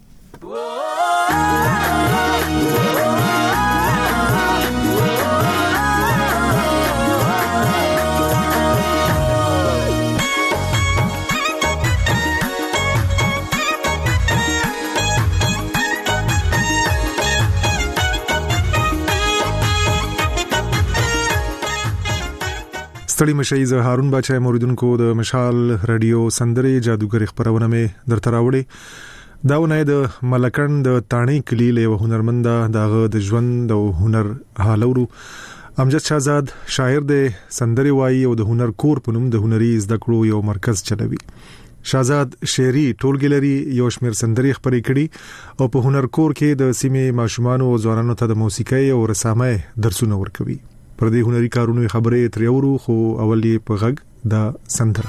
ستړي مشي زه هارون باچا موریدونکو د مشال رادیو سندرې جادوګري خبرونه مې درته راوړې. دا ونه د ملکند د تانی کلی له هنرمند دغه د ژوند او هنر حالورو. امجد شهزاد شاعر دی، سندرې وایي او د هنر کور په نوم د هنري زده کړو یو مرکز چلوي. شهزاد شعري ټولګي لري، یو شمېر سندرې خپرې کړي او په هنر کور کې د سیمې ماشومان او ځوانانو ته د موسیقۍ او رسامۍ درسونه ورکوي. پر دې هنري کارونو خبرې ترې اورو، خو اول یې په غږ دا سندره.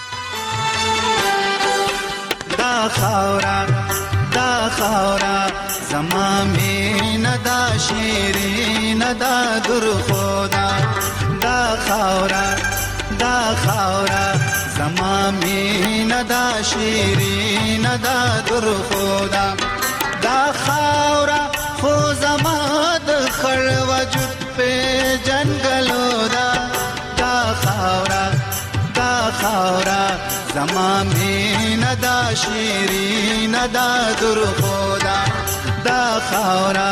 دا خاورا زما مینه دا شیرین دا در خدا. دا خاورا زما مینه دا شیرین دا در خدا. دا خاورا خو زما د خړ وجود په جنگلو دا. دا خاورا زما مینه دا شیرین دا در خدا. دا خاورا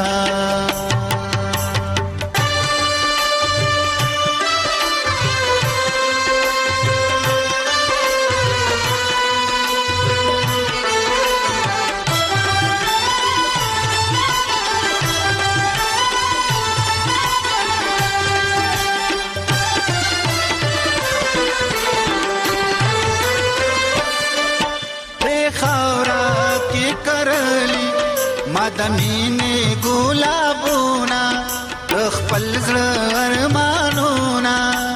دمینه ګلابونا خپل زړه ارمانونا.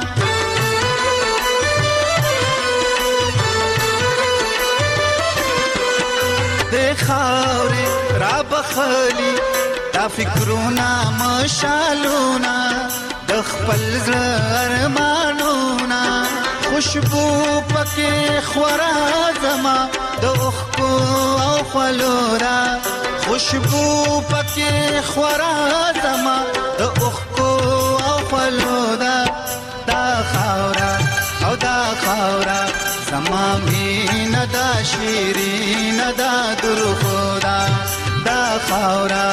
د خاورې را بخلی دا فکرونا مشالونا د خپل زړه ارمانونا. خوشبو پکې خورا زما د اوښکو او خلورا. خوشبو پکې خورا زما د اوښکو او خلو دا. دا خاورا زما مینه دا شیرین دا در خدا. دا خاورا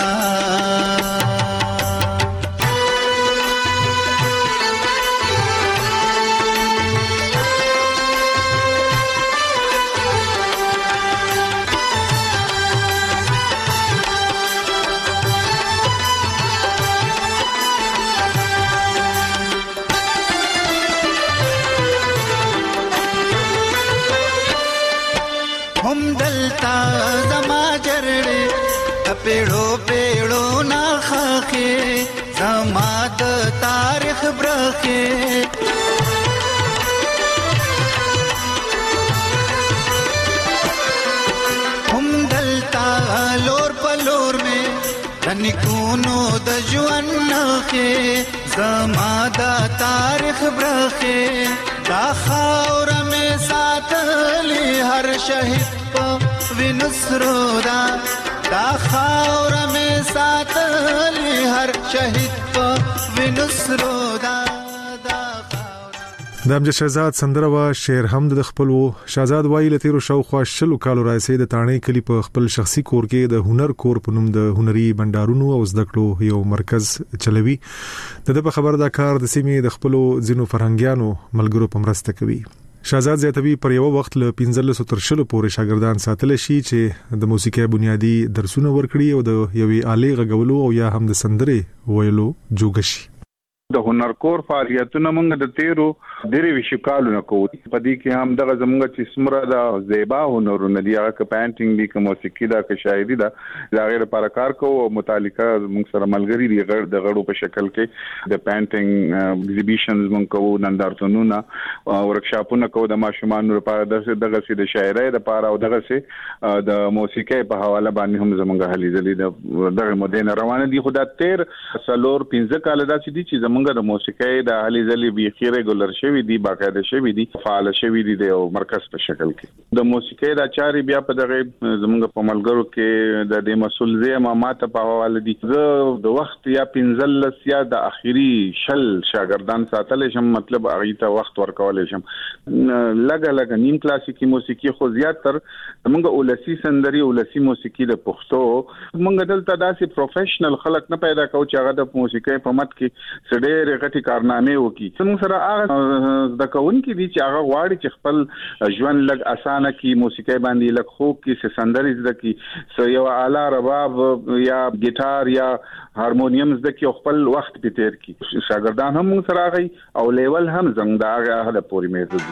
هم دلتا زما جرړې پیړو پیړو نا خاخه زما د تاریخ برخه. دنکونو د ژوند نخې زما د تاریخ برخې دا خاوره مې ساتلې هر شهید په وینو سرو دا خاوره مې ساتلې هر شهید په وینو سرو دا د امجد شهزاد سندره وا شعر هم د خپل وو. شهزاد وایي لته رو شاوخوا 100 کالو راځي د تانې کلی په خپل شخصي کور کې د هنر کور په نوم د هنري بندارونو او زده کړو یو مرکز چلوي. د په خبر دا کار د سیمې د خپل ځینو فرهنګیانو ملګرو په مرسته کوي. شهزاد زیاتوي پر یو وخت له 15 تر 20 پورې شاګردان ساتل شي چې د موسیقي بنیادی درسونه ورکړي او د یوې آلې غږولو او یا هم د سندرې ویلو جوګ شي. د هنر کور فعالیتونه موږ د 13 کالو نه کوو. په دې کې هم دغه زموږ چې سمره د زیبا هنرونه دی هغه پینټینګ دی که موسیقي دا که شاعري دا غیر لپاره کار کوو او متعلقه موږ سره ملګری دی د غړو په شکل کې د پینټینګ ایگزیبیشنز موږ کوو، نندارتونونه ورکشاپونه کوو د ماشومانو لپاره دغه سي د شاعرۍ لپاره او دغه سي د موسیقي په حواله باندې هم زموږ هلي ځلې دغه مدینه روانه دي. خو دا 13 کال دا چې دي چې زموږ د موسیقۍ د هلي ځلې بيخي ریګولر شوی دی، باقاعده شوی دی، فعال شوی دی د مرکز په شکل کې. د موسیقۍ د چاري بیا په دغه زموږ په ملګرو کې د دې مسول زیما ماته په حواله دي. زه د وخت یا 15 یا د اخیری شل شاګردان ساتل شم، مطلب هغه ته وخت ورکول شم. لګ نیم کلاسیکی موسیقي خو زیات تر موږ اولسی سندري اولسی موسیقي د پښتو موږ دلته داسې پروفیشنل خلک نه پیدا کوو چې هغه د موسیقۍ په مت کې ډېرې غټي کارنامې وکړي. موږ سره هغه د کوونکي دي چې هغه غواړي چې خپل ژوند لګ اسانه کی موسیقي باندې لګ خو کې سندري زده کی یو اعلی رباب یا ګیټار یا هارمونیم زده کی خپل وخت په تیر کی. شاګردان هم موږ سره غي او لیول هم زنګ دا هغه پوری مې زده.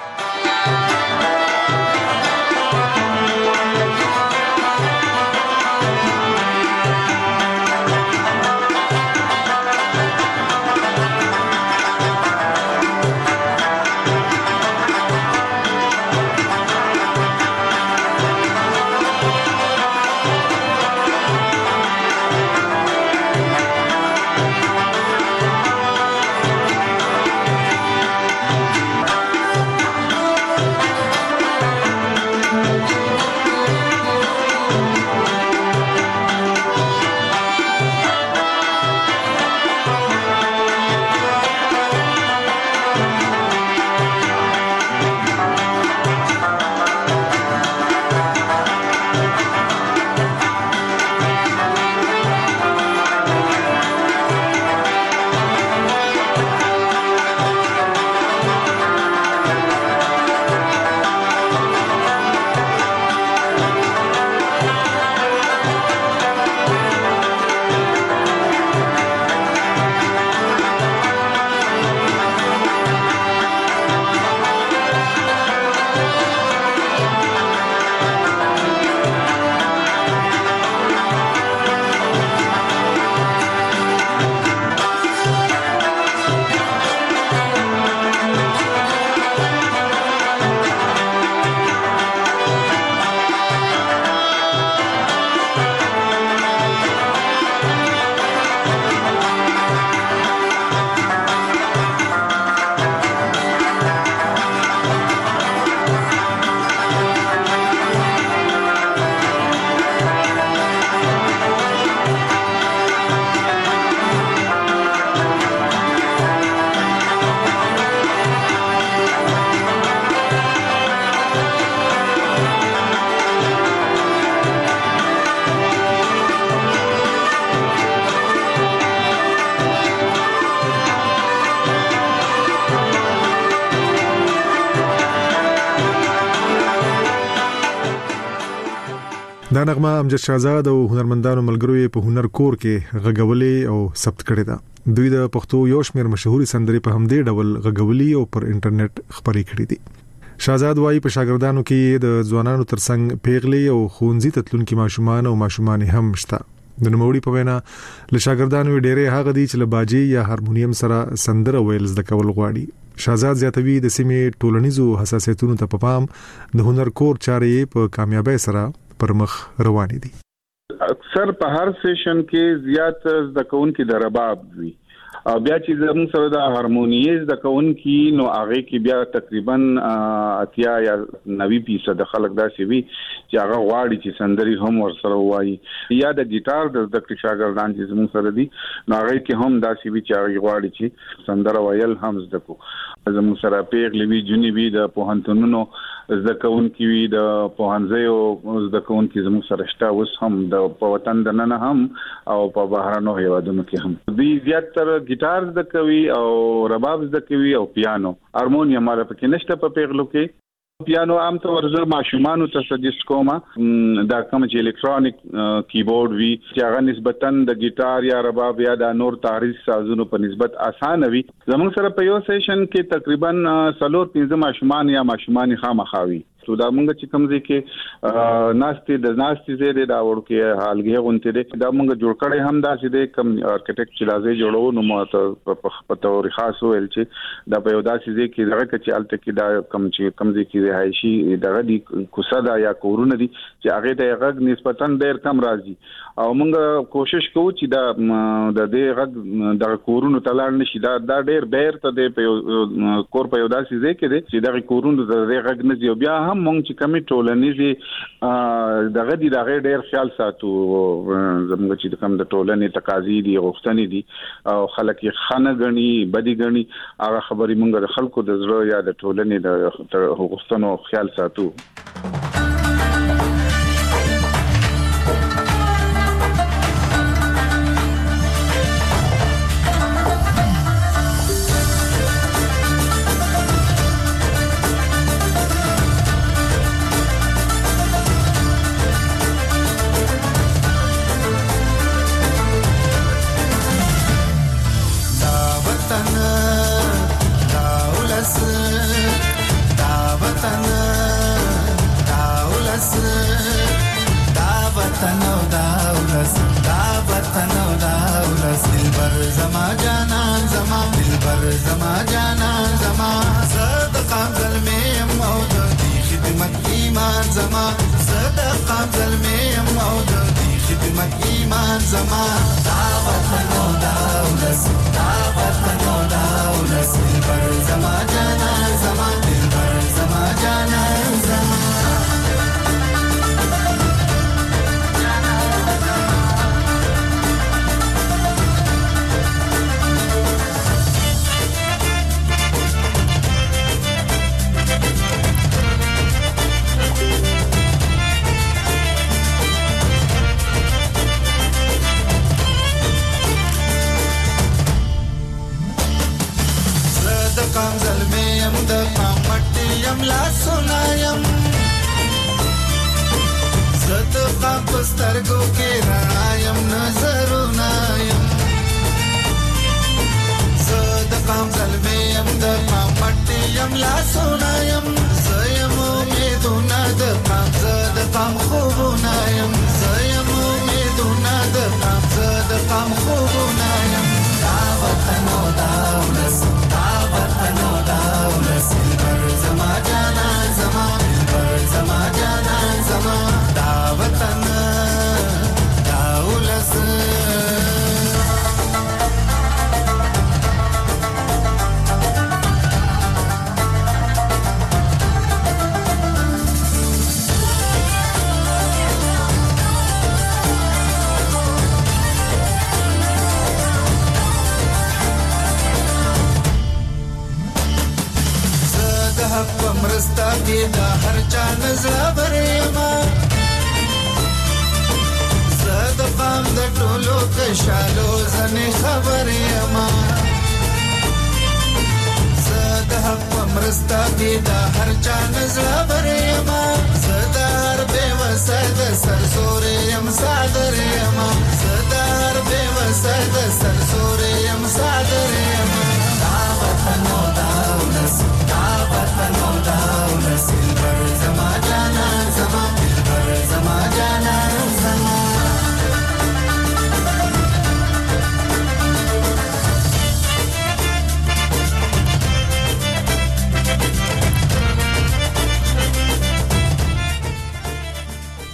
دا نغمه امجد شهزاد او هنرمندانو ملګرو په هنر کور کې غږولې او ثبت کړې ده. دوی د پښتو یو شمېر مشهوري سندرې په همدې ډول غږولې او پر انټرنیټ خپرې کړې دي. شهزاد وایي په شاګردانو کې د ځوانانو ترڅنګ پیغلي او خونځي تتلونکي ماشومان او ماشومان هم شته. د نوموړي په وینا له شاګردانو ډېرې هغه دي چې له باجي یا هارمونیم سره سندره ویل زده کول غواړي. شهزاد زیاتوي د سیمې ټولنیزو حساسیتونو ته په پام د هنر کور چارې په کامیابی سره پر مخ روانې دي. اکثر په هر سیشن کې زیات د کونکي د رباب وي او بیا چې زموږ سره د هارمونیز د کونکي نو هغه کې بیا تقریبا 80 یا 90% خلک داسې وي چې هغه غواړي چې سندري هم ورسره وایي یا د ګیټار د شاګردان چې زموږ سره دي نو هغه کې هم داسې وي چې هغه غواړي چې سندره ویل هم زده کو زموږ سره پیغلې وی جونی وی د پوهنتونونو زده کوونکي وي د پوهنځیو زده کوونکي زموږ سره شته اوس هم د په وطن د نن هم او په بهرانو هیوادونو کې هم دوی زیاتره ګیټار زده کوي او رباب زده کوي او پیانو هارمونیم ماره پکې نشته په پیغلو کې پیانو عام طور زه ماشومان ته سجست کوم دا کوم چې الکترونیک کیبورډ وی چې هغه نسبتاً د ګیټار یا رباب یا د نور تاریخ سازونو په نسبت اسانه وي زموږ سره په یو سیشن کې تقریبا 3-5 ماشومان یا ماشومان خامخاوي سو دا مونږ چې کوم ځای کې ناستې زیاده دا ورکه حالګي غونته دي دا مونږ جوړ کړی هم دا چې د کم آرکیټیکټ چې لازم جوړو نو ماته په تور خاص ویل چې دا په یو داسې ځای کې دغه چې الته کې دا کم ځای کې رهایشي دغه دي کوساده یا کورونه دي چې هغه د غږ نسبتاً ډېر کم راځي او مونږ کوشش کوو چې دا د دې غږ د کورونو تلار نشي دا ډېر بیر ته د کور په یو داسې ځای کې دي چې د کورونو د غږ نه دی بیا هم مونږ چې کمی ټولنیزي دغه دي دغه ډېر خیال ساتو زموږ چې کوم د ټولنې تقاضي دي غوښتنې دي او خلک یې خانه غني بدی غني هغه خبرې مونږ د خلکو د زړه یا د ټولنې د غوښتنو خیال ساتو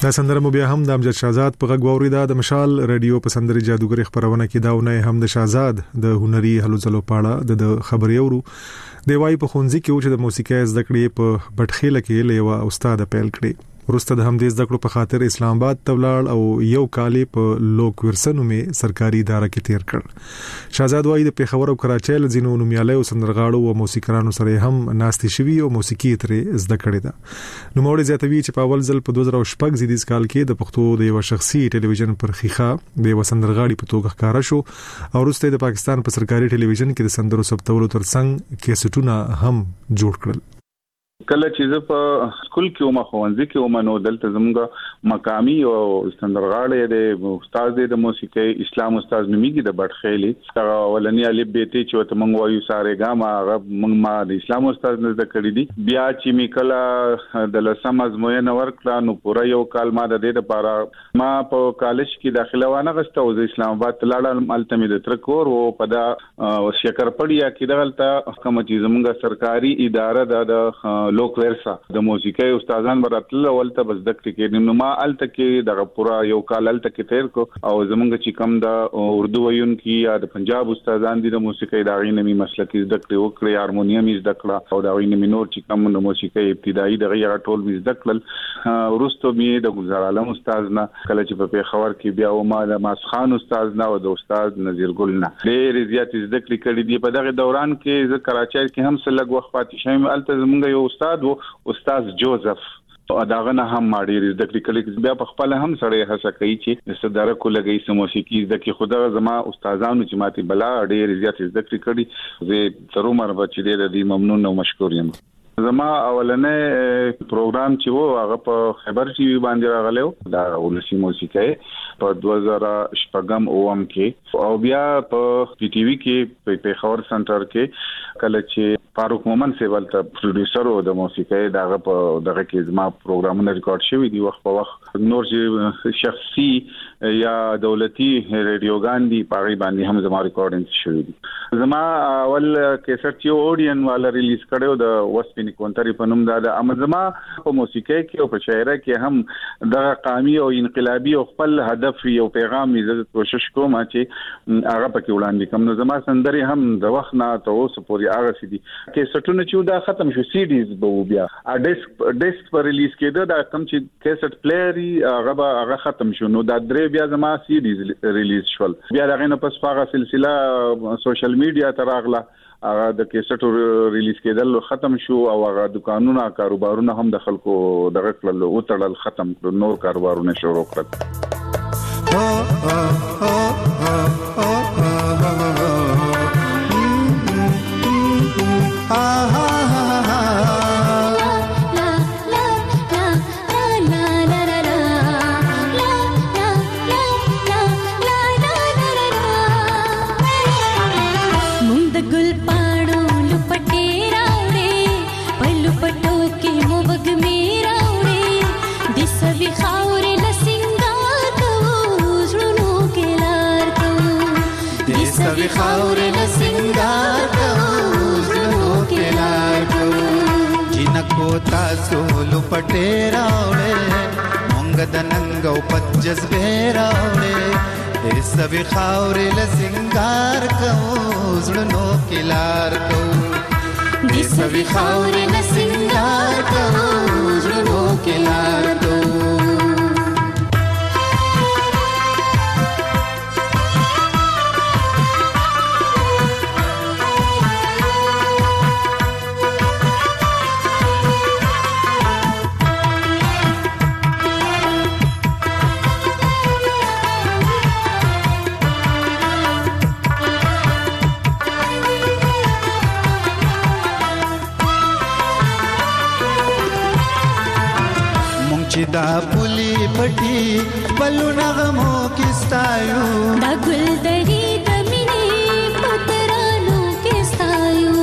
دا سندره مو بیا هم د امجد شهزاد په غږ واوریدا د مشال رادیو په سندري جادوګر خبرونه کې داونه هم د شهزاد د هنري هلو ځلو پاړه د خبري اورو دی وايي په خونځي کې چې د موسیقي زده کړې په بټخېله کې لیوا استاد پیل کړی ورسته د همدې زده کړو په خاطر اسلام آباد ته ولاړ او یو کال په لوک ورسنو مې سرکاري اداره کې تیر کړ شهزاد وايي د پیښور او کراچۍ له ځینو نومیالیو سندرغاړو او موسیقارانو سره هم ناستي شوی او موسیقي ترې زده کړې ده نو موږ زیاتوي چې په اول ځل په 2016 زیدیز کال کې د پښتو د یو شخصي ټلویزیون پر خيخه د وسندرغاړي په توګه ښکارا شو او ورسته د پاکستان په سرکاري ټلویزیون کې د سندرو ثبتولو ترڅنګ کیسټونه هم جوړ کړل کله چې زه په سکول کې ومه خوانځي کې ومه نو دلته زموږ مقامي او سندرغاړي د استاد د موسیقي اسلام استاد نومیږي د بټخېلي هغه ولني الف بیت چې ته مونږ وایو ساره ګاما هغه مونږ ما د اسلام استاد نه زده کړی دي بیا چې می کله د لسم ازموینه ورکړه نو پورا یو کال ما د دې لپاره ما په کالج کې داخله وانه غسته او د اسلام آباد تلاړم التمي د ترکور او په دا شکر پړیا کې دغلته کوم چې زموږ سرکاري اداره د لوک ورسا د موسیقي استادان براتل ولته بس دکته کې نو ما الته کې د پورا یو کال الته کې تیر کو او زمونږ چې کم د اردو ویون کې یا د پنجاب استادان دي د موسیقي د غینمي مسلکي دکته وکړي هارمونیم زده کړه او د غینمي نور چې کم د موسیقي ابتدایي د غیر ټول زده کړل ورستو می د گلزار عالم استاد نه کله چې په پیښور کې بیا و ما د ماسخان استاد نه او د استاد نذیر ګل نه ډېر زیات زده کړې دي په دغه دوران کې ز کراچۍ کې هم سلګ وخت پاتې شوم الته زمونږ یو استاد جوزف داغه نه هم ماډي د کلیک بیا په خپل هم سره هڅه کوي چې صدر کو لګي سم موسیقي د کی خدا زما استادانو چې ماتي بلا ډېر زیات ذکر کړي زه تر عمر بچی دې ممنون او مشکور یم زما اولنې پروګرام چې وو هغه په خبر ټي وي باندې راغلو دا ولسی موسیقي په 2015 اوم کې او بیا په پی ټي وي کې په پیښور سنټر کې کله چې فاروق مومن سیوال ته پروډوسر او د موسیقي دغه په دغه کې زما پروګرامونه ریکارډ شوی دی وخت په وخت نور چې شخصي یا دولتي رادیوګان دي پاغي باندې هم زما ریکارډینګ شوی دي زما اول کیسټ یو اودین والا ریلیز کړو د وسپینی کونتري په نوم دا د امزما په موسیقي کې او په شاعرۍ کې هم د قومي او انقلابي او خپل هدف یو پیغام یې کوشش کوم چې هغه پکې وړاندې کوم نو زما سندري هم د وخت نه ته اوس پورې هغه سدي کیسټونه چې دا ختم شو سی ډیز به بیا ډیسک پر ریلیز کېده دا کوم چې کیسټ پلیری هغه ختم شو نو دا درې بیا زما سی ډیز ریلیز شول بیا دغه نه پس هغه سلسله سوشل میډیا ته راغله هغه د کیسټ ریلیز کېدل ختم شو او هغه دکانونه کاروبارونه هم د خلکو دغه کړل او تړل ختم کړ نور کاروبارونه شروع کړل خاور لسنگار کو زلو کے لار کو جنکو تاسو لپٹے راوڑے مونگ دننگو پجز بے راوڑے اس سبی خاور لسنگار کو زلو کے لار کو اس سبی خاور لسنگار کو زلو کے لار کو دا پولی پټي بلو نغمو کستایو دا ګل دری د مینې پترانو کستایو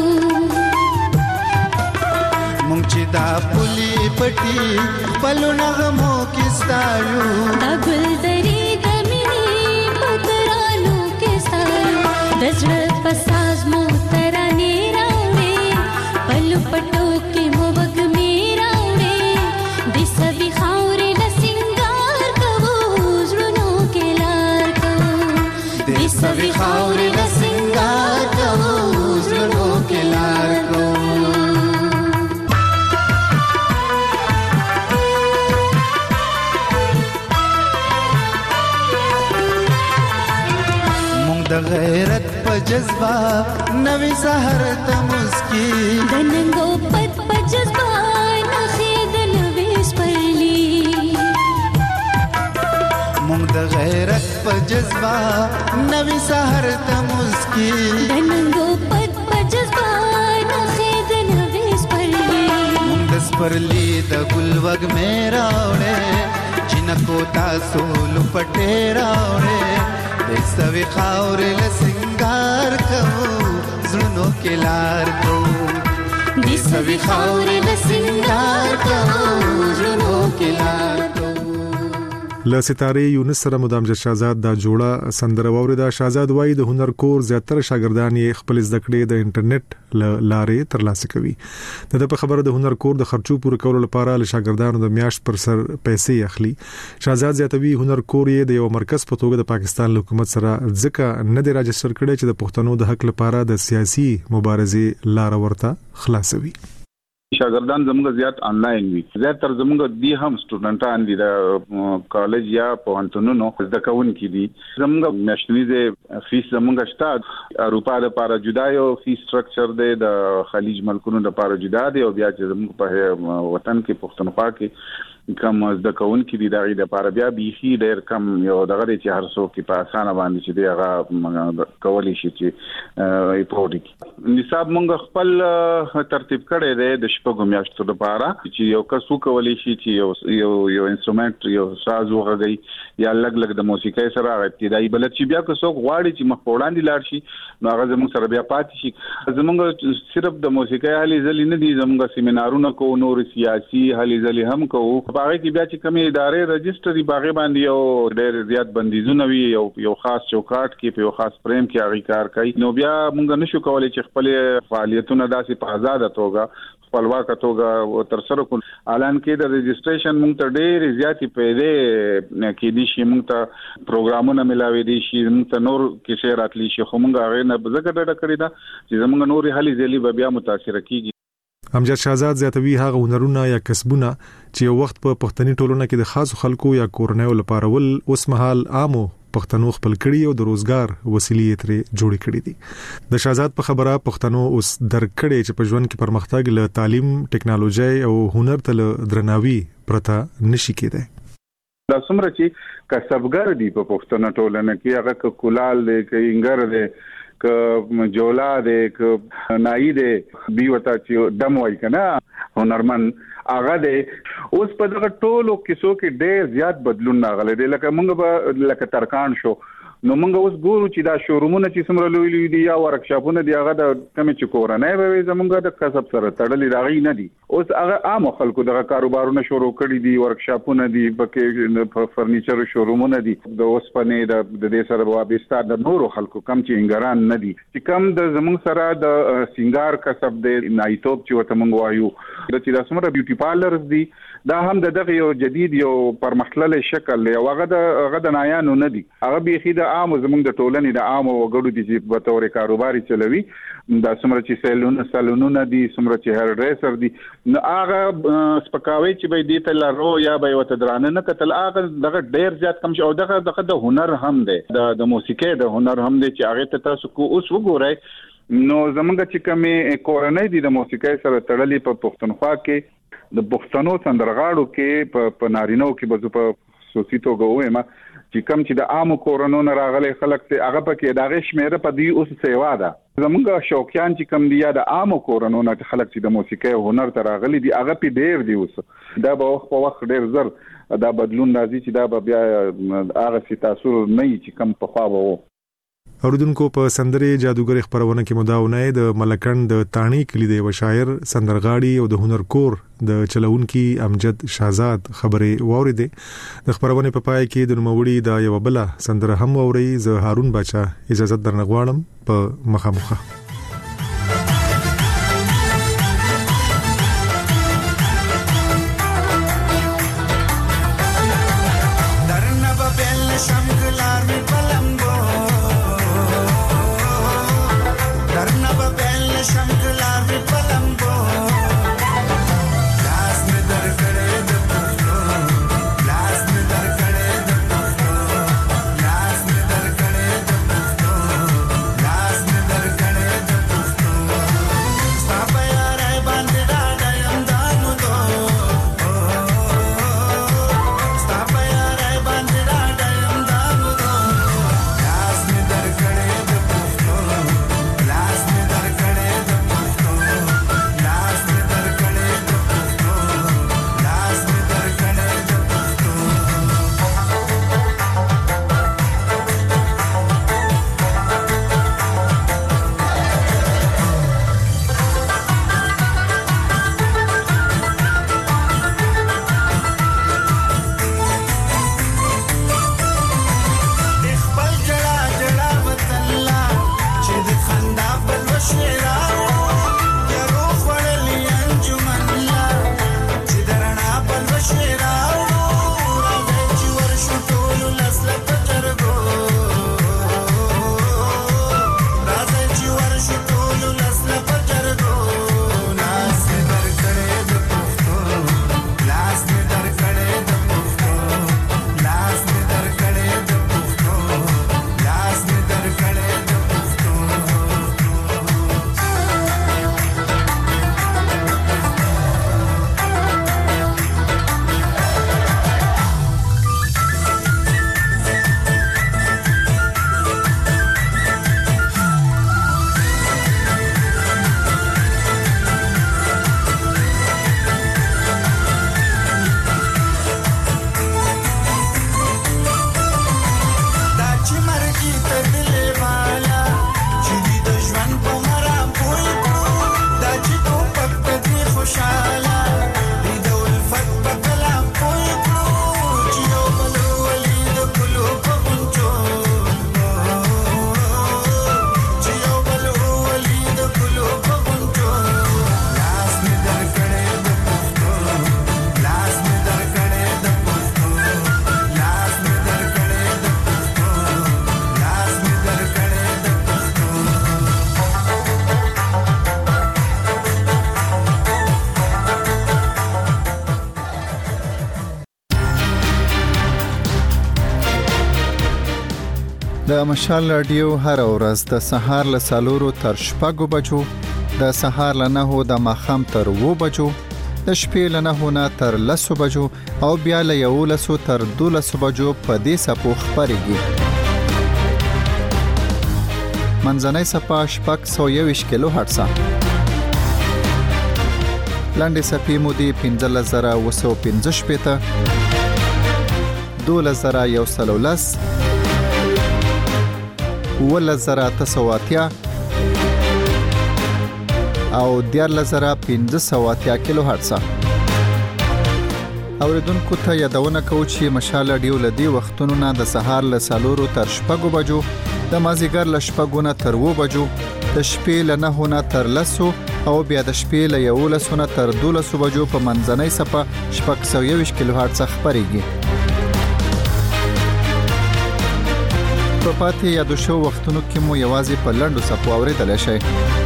مونږ چې دا پولی پټي بلو نغمو کستایو دا ګل دری د مینې پترانو کستایو د زړه پساز مو ترانه راوړې بلو پټو کې مو وګ میراوړې د سبي خاورې لسنګار د غیرت په جذبه نوې سحر ته مسکی د ننګو پد په جذبه نخې د نوې سپرلی مونږ د غیرت په جذبه نوې سحر ته مسکی د ننګو پد په جذبه نخې د نوې سپرلی مونږ د سپرلی د ګل وګ مې راوړې جنکو تاسو لپټې راوړې د سوي خاورې له سنگار کوو زړونو کې لار کوو د سوي خاورې له سنگار کوو زړونو کې لار کوو. له ستاره یونس سره مدامجد شاهزاد دا جوړه سندره واوریدا. شاهزاد وایي د هنر کور زیاتره شاګردان یې خپل زده کړې د انټرنیټ لارې ترلاسه کوي. د په خبره د هنر کور د خرچو پوره کولو لپاره له شاګردانو د میاشت پر سر پیسې اخلي. شاهزاد زیاتوي هنر کور یې د یو مرکز په توګه د پاکستان حکومت سره ځکه نه دی راجستر کړی چې د پښتنو د حق لپاره د سیاسي مبارزې لار ورته خلاصوي. شاګردان زموږ زیات آنلاین وي. زیاتره زموږ دي هم سټوډنټان دي د کالج یا پوهنتونونو زده کوونکي دي. زموږ میاشتنی فیس زموږ شته اروپا د لپاره جدا یو فیس سټرکچر دی، د خلیج ملکونو لپاره جدا دی، او بیا چې زموږ په وطن کې پښتونخوا کې کم زده کوونکي دي دغه لپاره بیا بیخي ډېر کم یو دغه چې هر څوک په اسانه باندې چې دی هغه کولی شي چې ایپورټ نصاب مونږ خپل ترتیب کړی دی د شپږو میاشتو لپاره چې یو کس کولی شي چې یو انسټرومنت یو ساز وغږي یا لګ د موسیقۍ سره ابتدایي بلد چې بیا که څوک غواړي چې مخ وړاندې لاړ شي نو هغه زموږ سره بیا پاتې شي. زموږ صرف د موسیقۍ هلې ځلې نه دي، زموږ سیمینارونه کوو، نور سیاسي هلې ځلې هم کوو. باغې کې بیا چې کومې ادارې رجسټري باغې باندې یو ډېر زیات بندیزونه وي، یو خاص چوکاټ کې په یو خاص فریم کې هغه کار کوي، نو بیا موږ نشو کولای چې خپل فعالیتونه داسې په آزاد توګه خپلواک توګه تر سره کول. الان کې د رجسټریشن موږ ته ډېر زیاتې پیدا کې دي شي، موږ ته پروګرامونه ملاوي دي شي، موږ ته نور کې شی راتلی شي، خو موږ هغه نه ځکه ډډه کړی دا چې زموږ نورې حالي ځلې بیا متاثر کیږي. امجد شاهزاد زیاتوي هغه هنرونه یا کسبونه چې یو وخت په پښتني ټولنه کې د خاصو خلکو یا کورنیو لپاره ول اوس مهال عامو پښتنو خپل کړي او د روزګار وسیلې ترې جوړې کړې دي. د شاهزاد په خبره پښتنو اوس درکړي چې په ژوند کې پرمختګ له تعلیم، ټکنالوژي او هنر ته درناوي پرته نشي کېدای. دا څومره چې کسبګر دي په پښتنو ټولنه کې، هغه کولال دی، کینګر دی، ک جولا دی، ک نای دی، بیوتا چې دم وای کنه هنرمن هغه دی. اوس په دغه ټولو کیسو کې ډېر زیات بدلون راغلی دی. لکه موږ به لکه ترکان شو نو موږ اوس ګورو چې دا شورومونه چې څومره لوی لوی دي یا ورکشاپونه دي، هغه د کمې چې کورنۍ به زموږ د کسب سره تړلې راغی نه دي. اوس هغه عام خلکو دغه کاروبارونه شروع کړي دي، ورکشاپونه دي، پکې فرنیچر شورومونه دي، د اوسپنې د دې سره وابسته د نورو خلکو کم چې انګران نه دي چې کم د زموږ سره د سنگار کسب دی، نایتوب چې وته موږ وایو، چې دا څومره بیوټي پارلرز دي، دا هم د دغه یو جدید یو پرمختللي شکل دی. هغه د نایانو نه دي، هغه بیخي د عام زموږ د ټولنې د عام وګړو دي چې په تور کاروباري چلوي. دا څومره چې سالونونه دي، څومره چې هیر ډریسر دي، نو هغه سپکاوي چې به دې ته لارو یا به وته درانه نه کتل، هغه دغه ډېر زیات کم شي. او دغه د هنر هم دی، د موسیقۍ د هنر هم دی چې هغه ته تاسو کو اوس وګورئ. نو زمونږ چې کومې کورنۍ دي د موسیقۍ سره تړلې په پښتونخوا کې د پښتنو سندرغاړو کې په نارینو کې به په خصوصي توګه وایم چې کم چې د عامو کورونو نه راغلي خلک ته هغه پکې دغه شمیره په دی اوس سیوا ده. زمونږ شوقیان چې کم دی یا د عامو کورونو نه خلک چې د موسیقۍ او هنر ته راغلي دي هغه په ډیر دی. اوس دا به وخت په وخت ډیر زر دا بدلون راځي چې دا به بیا هغه سي تاثیر نه چې کم په خوا وو. اوردونکو په سندري جادوګر خبرونه کې مداونه د ملکن د تانی کلی دی و شاعر سندرغاړي او د هنر کور د چلونکي امجد شاهزاد خبرې واوریدې. د خبرونه په پای کې د نوموړي د یو بل سندره هم اوري. زه هارون بچا اجازه درنغواړم په مخامخه. د مشال رادیو هر ورځ د سهار له 4 تر 6 بجو، د سهار له 9 د ماخام تر 2 بجو، د شپې له 9 نه تر 10 بجو او بیا له 11 تر 12 بجو په دې سپو خبريږي. منځنۍ سپا 621 کیلو هرتز. لاندې سپې مودې 15115 12110 11980 او 14580 کیلو هرتز. اوریدونکو ته یادونه کوم چې مشال رادیو لدی وختونو نه د سهار له 4 تر 6 بجو، د مازیګر له 6 نه تر 2 بجو، د شپې له 9 نه تر 10 او بیا د شپې له 11 نه تر 12 بجو په منځنۍ سپه 621 کیلو هرتز خبريږي. په پاتې یادو شو وختونو کې مو یوازې په لنډو سپو اوریدل شي.